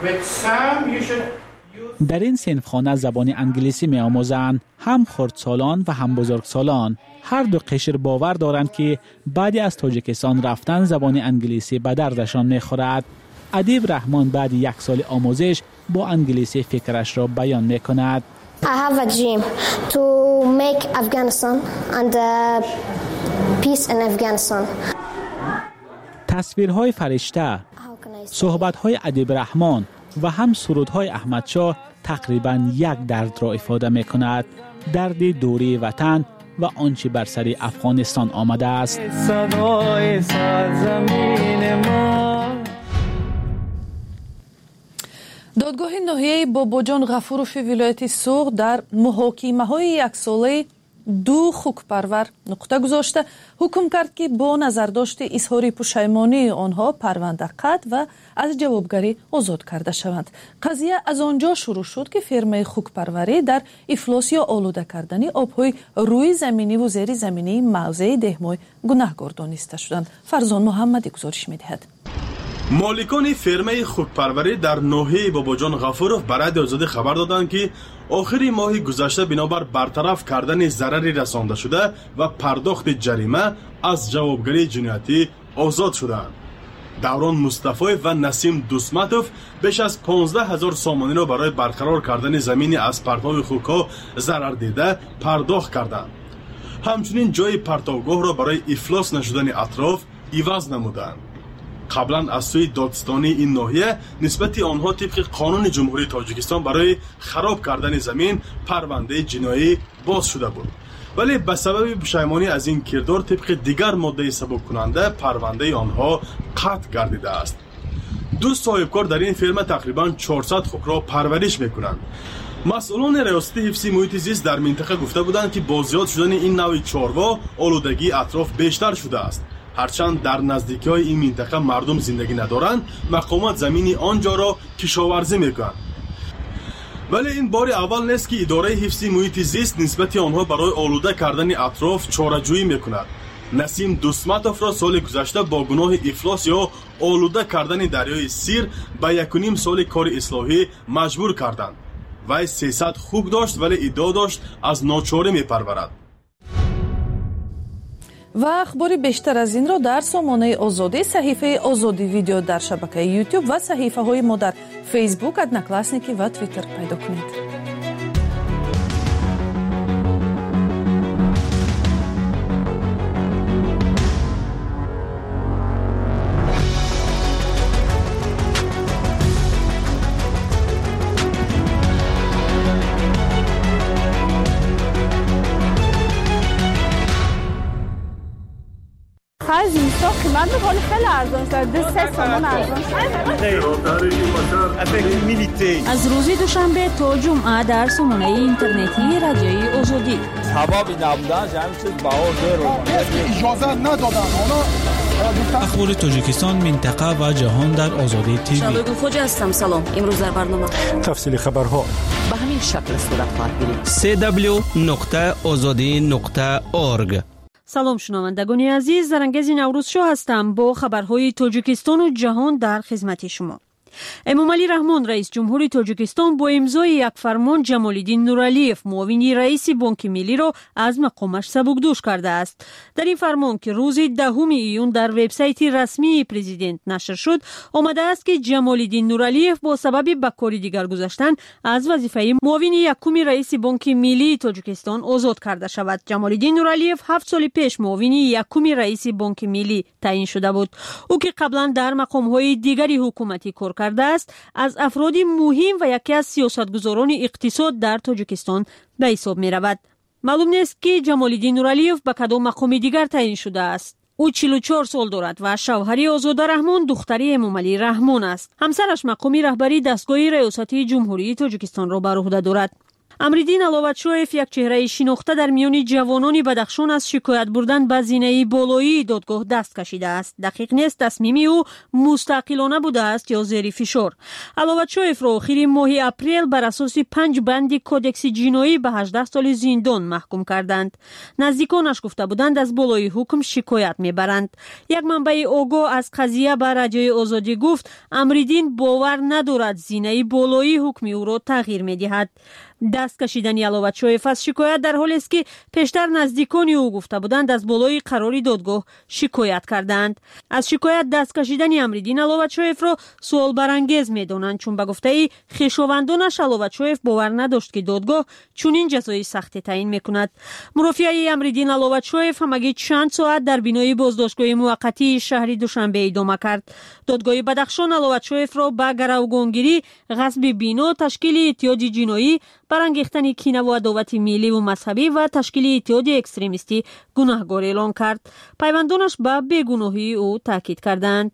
در این صنفخانه زبان انگلیسی می آموزند، هم خردسالان و هم بزرگسالان. هر دو قشر باور دارند که بعد از تاجیکستان رفتن زبان انگلیسی به دردشان می خورد. ادیب رحمان بعد 1 سال آموزش با انگلیسی فکرش را بیان می کند. I have a dream to make Afghanistan and peace in Afghanistan. تصویرهای فرشته، صحبت‌های ادیب رحمان و هم سرودهای احمدشاه تقریباً یک درد را افاده می کند. درد دوری وطن و آنچه بر سر افغانستان آمده است. دادگاه ناحیه باباجان غفوروفی ولایت سوغ در محاکمه‌های 1 ساله 2 خوکپرور نقطه گذاشته حکم کرد که با نظرداشت اظهار پشیمانی آنها پرونده قطع و از جوابگری آزاد کرده شوند. قضیه از آنجا شروع شد که فرمه خوکپروری در افلاس یا آلوده کردن آبهای روی زمینی و زیر زمینی موضع دهمای گناهگار دانسته شدند. فرزان محمدی گزارش می‌دهد. مالکان فرمه خوکپروری در ناحیه باباجان غفورов برای آزادی خبر دادند که آخر ماه گذشته بنابر برطرف کردن ضرری رسانده شده و پرداخت جریمه از جوابگری جنایتی آزاد شدند. دوران مصطفی و نسیم دوسمتوف بیش از 15,000 سامانی را برای برقرار کردن زمین از پرتاب خوک‌ها ضرر دیده پرداخت کردند. همچنین جای پرتابگاه را برای افلاس نشدن اطراف عوض نمودند. قبلا از سوی دادستانی این ناحیه نسبت آنها طبق قانون جمهوری تاجیکستان برای خراب کردن زمین پرونده جنایی باز شده بود، ولی به سبب پشیمانی از این کردار طبق دیگر ماده سبک کننده پرونده آنها قطع گردیده است. 2 صاحبکار در این فرمه تقریبا 400 خوک را پرورش میکنند. مسئولان ریاست حفظ محیط زیست در منطقه گفته بودند که با زیاد شدن این نوع چاروا آلودگی اطراف بیشتر شده است. هرچند در نزدیکی‌های این منطقه مردم زندگی ندارند، مقامات زمینی آنجا را کشاورزی میکنند. ولی این بار اول نیست که اداره حفظ محیط زیست نسبت آنها برای آلوده کردن اطراف چاره‌جویی میکند. نسیم دوسمتوف را سال گذشته با گناه افلاس یا آلوده کردن دریای سیر به 1.5 سال کار اصلاحی مجبور کردند. وی 300 خوک داشت ولی ادعا داشت از ناچاری میپرورد. و اخبار بیشتر از این را در سامانه آزادی، صحیفه آزادی ویدیو در شبکه یوتیوب و صحیفه های ما در فیسبوک، ادناکلاسنیکی و توییتر پیدا کنید. از این سا قیمت بکنی خیلی ارزان شد. 3 سامان ارزان شد. از روز دوشنبه تا جمعه در سامانه اینترنتی رادیوی آزادی. سبابی نبودن جمعی چیز باور رو اجازه ندادن. اخبار تاجیکستان، منطقه و جهان در آزادی تیوی. شبگو خوج هستم. سلام. امروز در برنامه تفصیل خبرها به همین شکل صورت خواهد گرفت. www.azadi.org. سلام شنوندگان عزیز، زرنگز نوروز شو هستم با خبرهای تاجیکستان و جهان در خدمت شما. امامعلی رحمان رئیس جمهوری تاجیکستان با امضای یک فرمان جمالالدین نورعلیف معاون رئیس بانک ملی را از مقامش سبکدوش کرده است. در این فرمان که روز 10 ایون در وبسایت رسمی پرزیدنت نشر شد، آمده است که جمالالدین نورعلیف با سبب به کار دیگر گذاشتن از وظیفه معاون یکم رئیس بانک ملی تاجیکستان آزاد کرده شود. جمالالدین نورعلیف 7 سال پیش معاون یکم رئیس بانک ملی تعیین شده بود. او که قبلا در مقام‌های دیگری حکومتی کار کرده است، از افراد مهم و یکی از سیاستگزاران اقتصاد در تاجیکستان به حساب می رود. معلوم نیست که جمالالدین نورعلیف به کدام مقام دیگر تعیین شده است. او 44 سال دارد و شوهری آزاده رحمان دختری امامعلی رحمان است. همسرش مقام رهبری دستگاه ریاست جمهوری تاجیکستان را بر عهده دارد. امریدین علوتشویف یک چهره شناخته در میان جوانان بدخشان از شکایت بردن به زینه بالایی دادگاه دست کشیده است. دقیق نیست تصمیم او مستقلانه بوده است یا زیر فشار. علوتشویف را آخر ماه اپریل بر اساس 5 بند کودکس جنایی به 18 سال زندان محکوم کردند. نزدیکانش گفته بودند از بالای حکم شکایت میبرند. یک منبع آگاه از قضیه به رادیوی آزادی گفت امریدین باور ندارد زینه بالایی حکم او را تغییر میدهد. دست کشیدن علوتشویف از شکایت در حالی است که پیشتر نزدیکان او گفته بودند از بالای قراری دادگاه شکایت کردند. از شکایت دست کشیدن امریدین علوتشویف را سوال برانگیز می‌دانند، چون به گفته خویشاوندانش علوتشویف باور نداشت که دادگاه چنین جزای سختی تعیین می‌کند. مرافعه امریدین علوتشویف همگی چند ساعت در بینای بازداشتگاه موقتی شهر دوشنبه ادامه کرد. دادگاه بدخشان علوتشویف را به گروگانگیری، غصب بینا، تشکیل اتحاد جنایی، برانگیختن کینه و عداوت ملی و مذهبی و تشکیل اتحاد اکستریمیستی گناهکار اعلام کرد. پیوندانش به بیگناهی او تاکید کردند.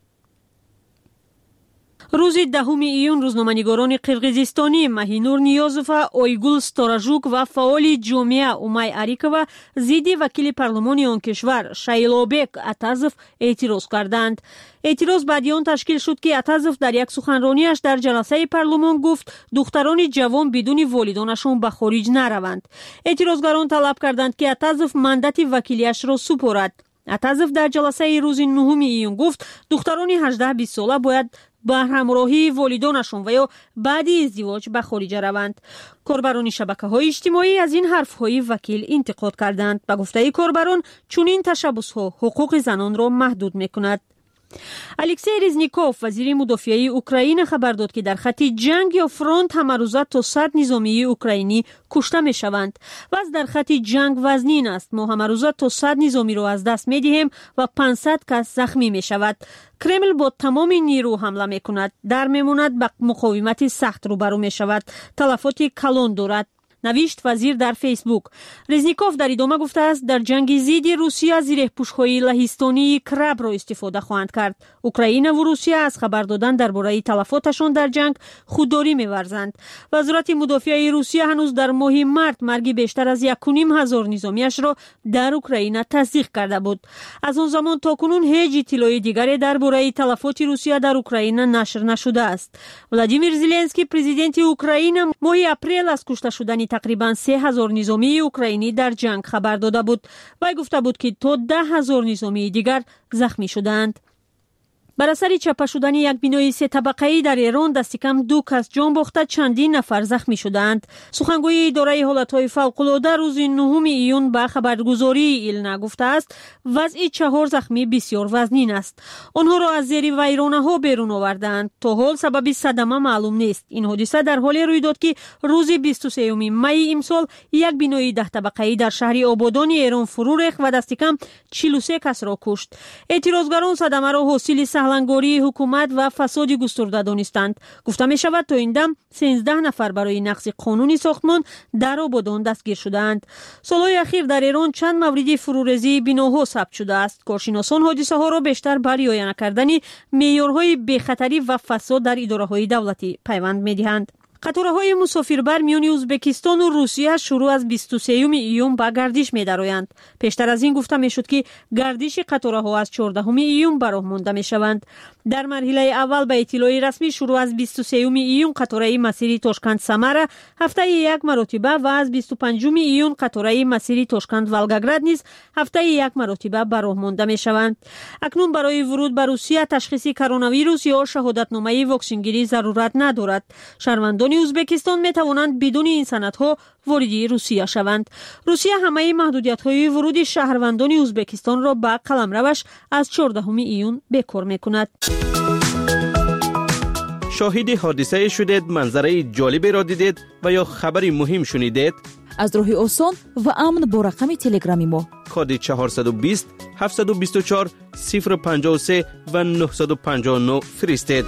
روز 10 ایون روزنامه‌نگاران قرقیزستانی ماهینور نیازوف، آیگول ستاراژوک و فعال جامعه اومای اریکова ضد وکیل پارلمان آن کشور شایلابک اتازف اعتراض کردند. اعتراض بعد آن تشکیل شد که اتازف در یک سخنرانیش در جلسه پارلمان گفت دختران جوان بدون والدانشان به خارج نروند. اعتراضگران طلب کردند که اتازف مندت وکیلیش را سپارد. اتازف در جلسه روز 9 ایون گفت دختران 18-20 ساله باید به همراهی والدانشون و یا بعد ازدواج به خارج روند. کاربران شبکه‌های اجتماعی از این حرف‌های وکیل انتقاد کردند. به گفته کاربران چنین تشبس‌ها حقوق زنان را محدود می‌کند. الکسی ریزنیکوف وزیر مدافعه اوکراین خبر داد که در خط جنگ یا فرانت همه روزه تا 100 نظامی اوکراینی کشته می شوند. وضع در خط جنگ وزنین است. ما همه روزه تا 100 نظامی را از دست می دهیم و 500 کس زخمی می شود. کرمل با تمام نیرو حمله می کند. در می ماند به مقاومت سخت روبرو می شود. تلفات کلان دارد. نوشت وزیر در فیسبوک. رزنیکوف در ادامه گفته است در جنگ ضد روسیه زیر پوش‌های لهستانی کرب را استفاده خواهند کرد. اوکراین و روسیه از خبر دادن درباره تلفاتشان در جنگ خودداری می‌ورزند. وزارت مدافعه روسیه هنوز در ماه مارس مرگ بیشتر از 1,500 نظامیش را در اوکراین تصدیق کرده بود. از آن زمان تا کنون هیچ اطلاع دیگری درباره تلفات روسیه در اوکراین نشر نشده است. ولادیمیر زلنسکی پرزیدنت اوکراین ماه اپریل از کشته شدن تقریباً 3,000 نظامی اوکراینی در جنگ خبر داده بود و گفته بود که تا 10,000 نظامی دیگر زخمی شدند. بر اثر چپه شدن یک بینای 3 طبقه‌ای در ایران دست کم 2 کس جان باخته، چندین نفر زخمی شدند. سخنگوی اداره حالت‌های فوق‌العاده روز 9 ایون به خبرگزاری ایلنا گفته است وضع 4 زخمی بسیار وزنین است. آنها را از زیر ویرانه‌ها بیرون آوردند. تا حال سبب صدمه معلوم نیست. این حادثه در حالی روی داد که روز 23 می امسال یک بینای 10 طبقه‌ای در شهر آبادان ایران فرو ریخت و دست کم 43 کس را کشت. اعتراضگران صدمه را حاصل سهلنگاری حکومت و فساد گسترده دانستند. گفته می شود تا این دم 13 نفر برای نقض قانون ساختمان در آبادان دستگیر شدند. سالهای اخیر در ایران چند مورد فروریزی بناها ثبت شده است. کارشناسان حادثه ها را بیشتر بر رعایت نکردن معیارهای بی‌خطری و فساد در اداره‌های دولتی پیوند می‌دهند. قطارهای مسافربر میان ازبکستان و روسیه شروع از 23 ایون به گردش می‌درآیند. پیشتر از این گفته میشد که گردش قطارها از 14 ایون به راه مانده میشوند. در مرحله اول به اطلاع رسمی شروع از 23 ایون قطار مسیر تاشکند سمر هفته یک مرتبه و از 25 ایون قطار مسیر تاشکند ولگاگراد نیز هفته یک مرتبه به راه مانده میشوند. اکنون برای ورود به روسیه تشخیص کرونا ویروس یا شهادتنامه واکسنگیری ضرورت ندارد. شهروندان ازبکستان می توانند بدون این سندها وارد روسیه شوند. روسیه همه محدودیت‌های ورود شهروندان ازبکستان را به قلمروش از 14 ایون بکار می‌کند. شاهد حادثه شدید، منظره جالبی را دیدید و یا خبری مهم شنیدید؟ از راه آسان و امن با رقم تلگرامی ما کد 420 724 053 و 959 فرستید.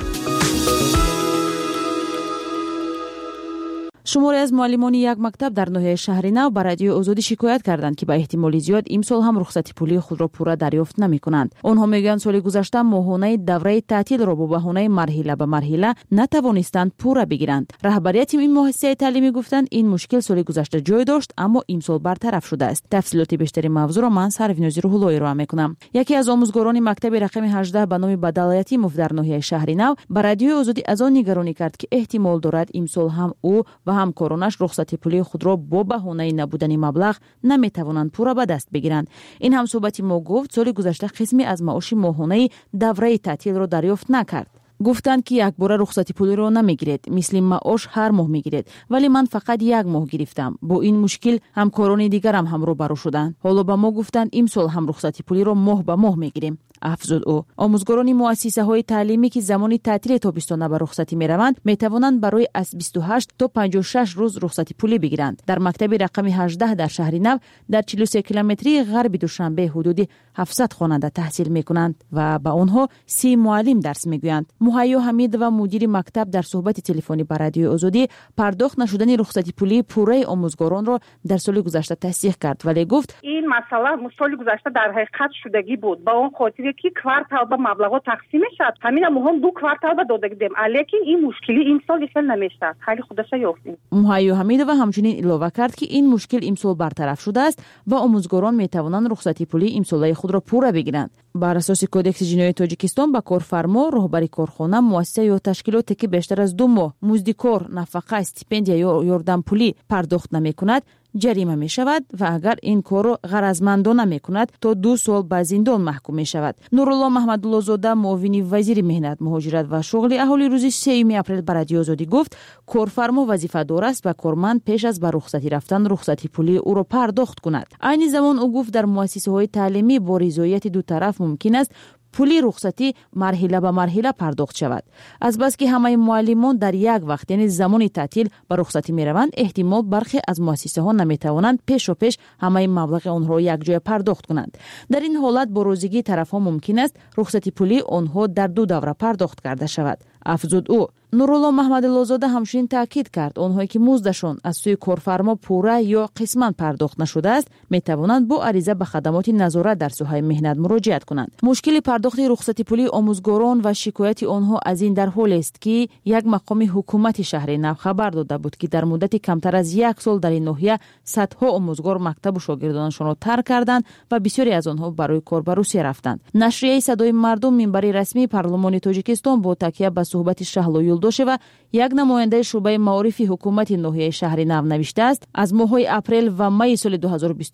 شماری از معلمان یک مکتب در ناحیه شهر نو به رادیو آزادی شکایت کردند که به احتمال زیاد امسال هم رخصتی پولی خود را پورا دریافت نمی‌کنند. آنها میگویند سال گذشته ماهانه دوره تعطیل را با بهانه مرحله به مرحله نتوانستند پورا بگیرند. رهبریت این مؤسسه تعلیمی گفتند این مشکل سال گذشته جای داشت اما امسال برطرف شده است. تفصیلات بیشتری موضوع را من سروینازی روح‌اللهی را می‌کنم. یکی از آموزگاران مکتب رقم 18 به نام بدالایتی مف در ناحیه شهر نو به رادیو آزادی از آن نگرانی کرد که احتمال دارد امسال هم او و همکارانش رخصتی پولی خود را با بهانه نبودن مبلغ نمیتوانند پورا به دست بگیرند. این هم صحبتی ما گفت سال گذشته قسمی از معاش ماهانه دوره تعطیل را دریافت نکرد. گفتند که یک بار رخصتی پولی را نمیگیرید، مثل معاش هر ماه میگیرید، ولی من فقط یک ماه گرفتم. با این مشکل همکاران دیگرم هم روبرو شدند. حالا به ما گفتند امسال هم رخصتی پولی را ماه به ماه میگیریم. افزود او. آموزگاران مؤسسه های تعلیمی که زمان تعطیل تابستانه به رخصتی می روند می توانند برای از 28 تا 56 روز رخصتی پولی بگیرند. در مکتب رقم 18 در شهر نو در 43 کیلومتری غرب دوشنبه حدود 700 خواننده تحصیل می کنند و به آنها 30 معلم درس می گویند. مهیا حمید و مدیر مکتب در صحبت تلفنی با رادیو آزادی پرداخت نشدن رخصتی پولی پوره آموزگاران را در سال گذشته تصدیق کرد، ولی گفت این مسئله سال گذشته در حقیقت شدگی بود. با اون خاطر که کوارتال به مبلغ تقسیم شد، همین هم 2 کوارتال به داده گردیم، لیکن این مشکلی این سال حل نمیشه. خیلی خودش یافتیم. مهیا حمید و همچنین اضافه کرد که این مشکل امسال برطرف شده است و آموزگاران می توانند رخصتی پولی امساله خود را پورا بگیرند. بر اساس کدکس جنایی تاجیکستان با کارفرما، راهبری کارخانه، مؤسسه یا تشکیلاتی که بیشتر از 2 ماه مزد کار، نفقه، استیپندیا یا یاردم پولی پرداخت نمی کند جریمه می شود و اگر این کار را غرضمندانه می کند تا 2 سال به زندان محکوم می شود. نورالله محمدالله زاده معاون وزیر مهنت، مهاجرت و شغل اهالی روز 3 اپریل به رادیو آزادی گفت کارفرما وظیفه دار است و کارمند پیش از به رخصتی رفتن رخصتی پولی او را پرداخت کند. عین زمان او گفت در مؤسسه های تعلیمی با رضایت دو طرف ممکن است پولی رخصتی مرحله به مرحله پرداخت شود. از بس که همه معلمان در یک وقت یعنی زمان تعطیل به رخصتی می روند، احتمال برخی از مؤسسه ها نمی توانند پیش همه مبلغ آنها را یک جای پرداخت کنند. در این حالت با روزگی طرف ها ممکن است رخصتی پولی آنها در 2 دوره پرداخت کرده شود. افزود او. نورالله محمدالله زاده همچنین تاکید کرد آنهایی که مزدشان از سوی کارفرما پوره یا قسما پرداخت نشده است می توانند با عریضه به خدمات نظارت در سوهای مهنت مراجعت کنند. مشکل پرداخت رخصتی پولی آموزگاران و شکایت آنها از این در حال است که یک مقام حکومت شهر نو خبر داده بود که در مدت کمتر از 1 سال در این ناحیه صدها آموزگار مکتب و شاگردانشان را ترک کردند و بسیاری از آنها برای کار به روسیه رفتند. نشریه صدای مردم منبر رسمی پارلمان تاجیکستان با تکیه به صحبت شهلا یلدوش و یک نماینده شعبه معارف حکومت ناحیه شهر نو نوشته است از ماه‌های اپریل و می سال 2021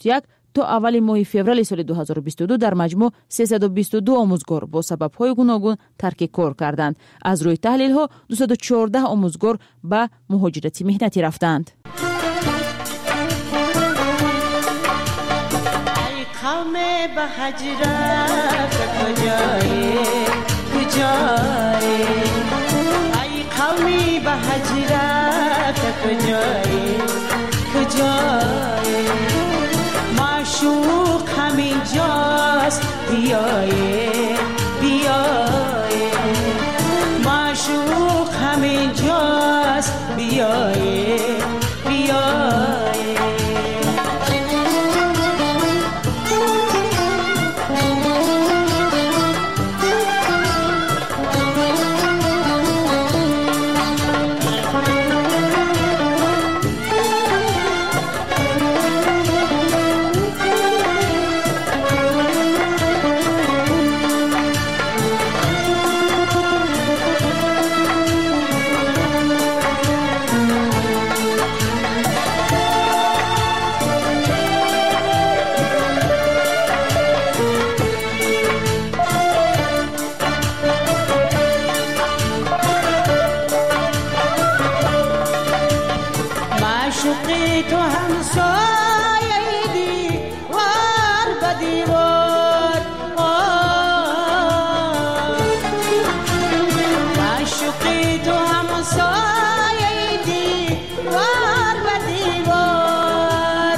تا اول ماه فوریه سال 2022 در مجموع 322 آموزگار با سبب‌های گوناگون ترک کار کردند. از روی تحلیل‌ها 214 آموزگار به مهاجرت مهنتی رفتند. قوم به هجرت کجایی کجایی ای قومی به هجرت کجایی کجایی معشوق همین جاست بیایی بیایی معشوق همین جاست بیایی بیایی معشوقی تو همسایه دیوار به دیوار معشوقی تو همسایه دیوار به دیوار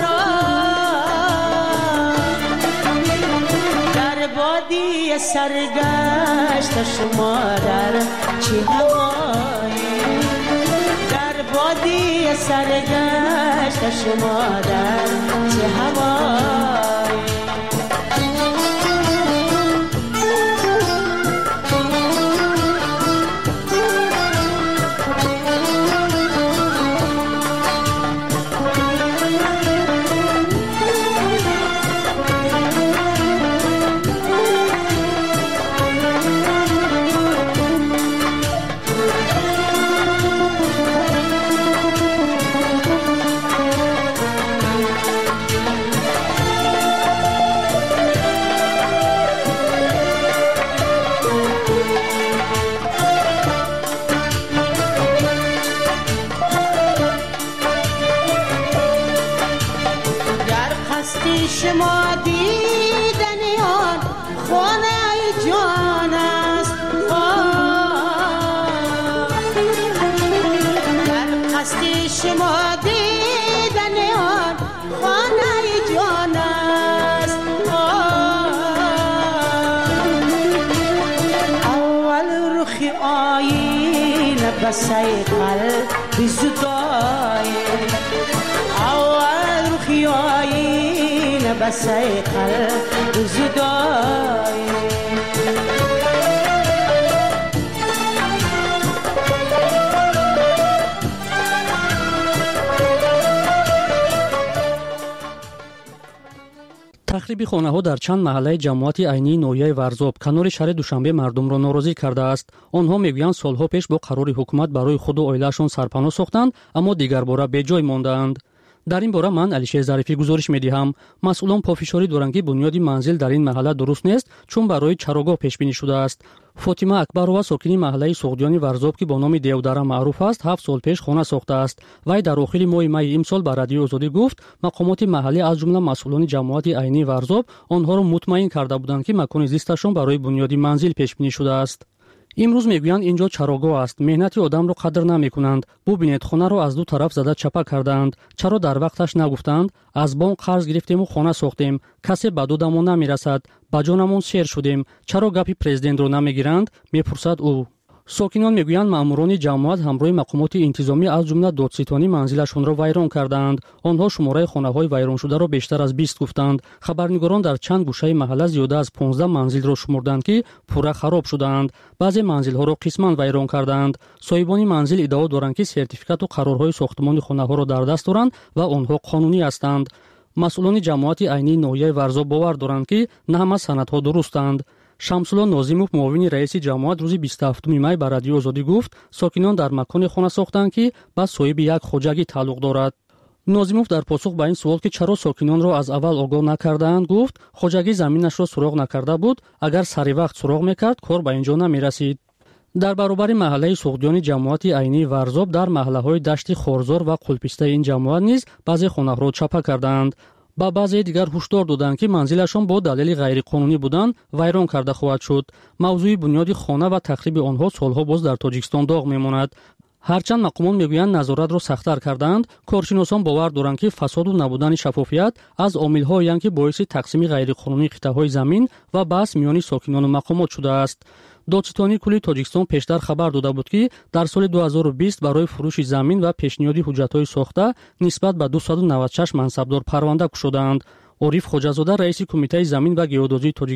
در بادی سرگشت شما در چی هوایی بادی سرگشت شما در چه هوایی شما دیدنی آن خانه جان است در قصد شما دیدنی آن خانه جان است اول رخی آینه بسای قلب زدای اول رخی آینه بسای قلب زدای تخریب خانه‌ها در چند محله جماعت عینی نویه ورزاب کنار شهر دوشنبه مردم را ناراضی کرده است. آنها میگویند سالها پیش با قرار حکومت برای خود و عائله‌شان سرپناه ساختند اما دیگر باره به جای ماندند. در این باره من علیشیر ظریفی گزارش می‌دهم. مسئولان پافشاری دارند که بنیاد منزل در این محله درست نیست چون برای چراگاه پیش بینی شده است. فاطمه اکبرова ساکنی محله سوغدیانی ورزاب که با نام دیودره معروف است 7 سال پیش خانه ساخته است. وی در آخر ماه می امسال به رادیو آزادی گفت مقامات محلی از جمله مسئولان جماعت عینی ورزاب آنها را مطمئن کرده بودند که مکان زیستشان برای بنیاد منزل پیش بینی شده است. امروز میگویند اینجا چراگاه است، مهنت آدم را قدر نمیکنند. ببینید خانه را از دو طرف زده چپه کردند. چرا در وقتش نگفتند؟ از بانک قرض گرفتیم و خانه ساختیم، کسی به دودمون نمیرسد، به جانمون سیر شدیم، چرا گپی پرزیدنت را نمیگیرند؟ میپرسد او. ساکنان میگویند ماموران جماعت همراه مقامات انتظامی از جمله دادستانی منزلشون را ویران کردند. آنها شماره خانه‌های ویران شده را بیشتر از 20 گفتند. خبرنگاران در چند گوشه محله زیاده از 15 منزل را شمردند که پورا خراب شدند. بعضی منزل‌ها را قسماً ویران کردند. صاحبان منزل ادعا دارند که سرتیفیکات و قرارهای ساختمان خانه‌ها را در دست دارند و آنها قانونی هستند. مسئولان جماعت عینی نویه ورزاب باور دارند که نه همه سندها درستند. شمس‌الله ناظموف معاون رئیس جماعت روز 27 می به رادیو آزادی گفت ساکنان در مکان خانه ساختند که با صاحب یک خوجگی تعلق دارد. нозимов дар посух ба ин суол ки чаро сокинонро аз аввал огоҳ накардаанд гуфт хоҷагӣ заминашро суроғ накарда буд, агар сари вақт суроғ мекард кор ба ин ҷо намерасид. дар баробари маҳаллаи суғдиёни ҷамоати айнии Варзоб дар маҳаллаҳои дашти Хорзор ва Қулпистаи ин ҷамоат низ баъзе хонаҳоро чапа карданд. ба баъзеи дигар ҳушдор доданд ки манзилашон бо далели ғайриқонунӣ будан вайрон карда хоҳад шуд. мавзӯи бунёди хона ва тахриби онҳо солҳо боз дар Тоҷикистон доғ мемонад. ҳарчанд мақомон мегӯянд назоратро сахттар карданд, коршиносон бовар доранд ки фасоду набудани шаффофият аз омилҳоеанд ки боиси тақсими ғайриқонунии қитъаҳои замин ва баҳс миёни сокинону мақомот шудааст. додситони кулли Тоҷикистон пештар хабар дода буд ки дар соли 2020 барои фурӯши замин ва пешниҳоди ҳуҷҷатҳои сохта нисбат ба 296 мансабдор парванда кушодаанд. ориф хоҷазода раиси кумитаи замин ва геодозии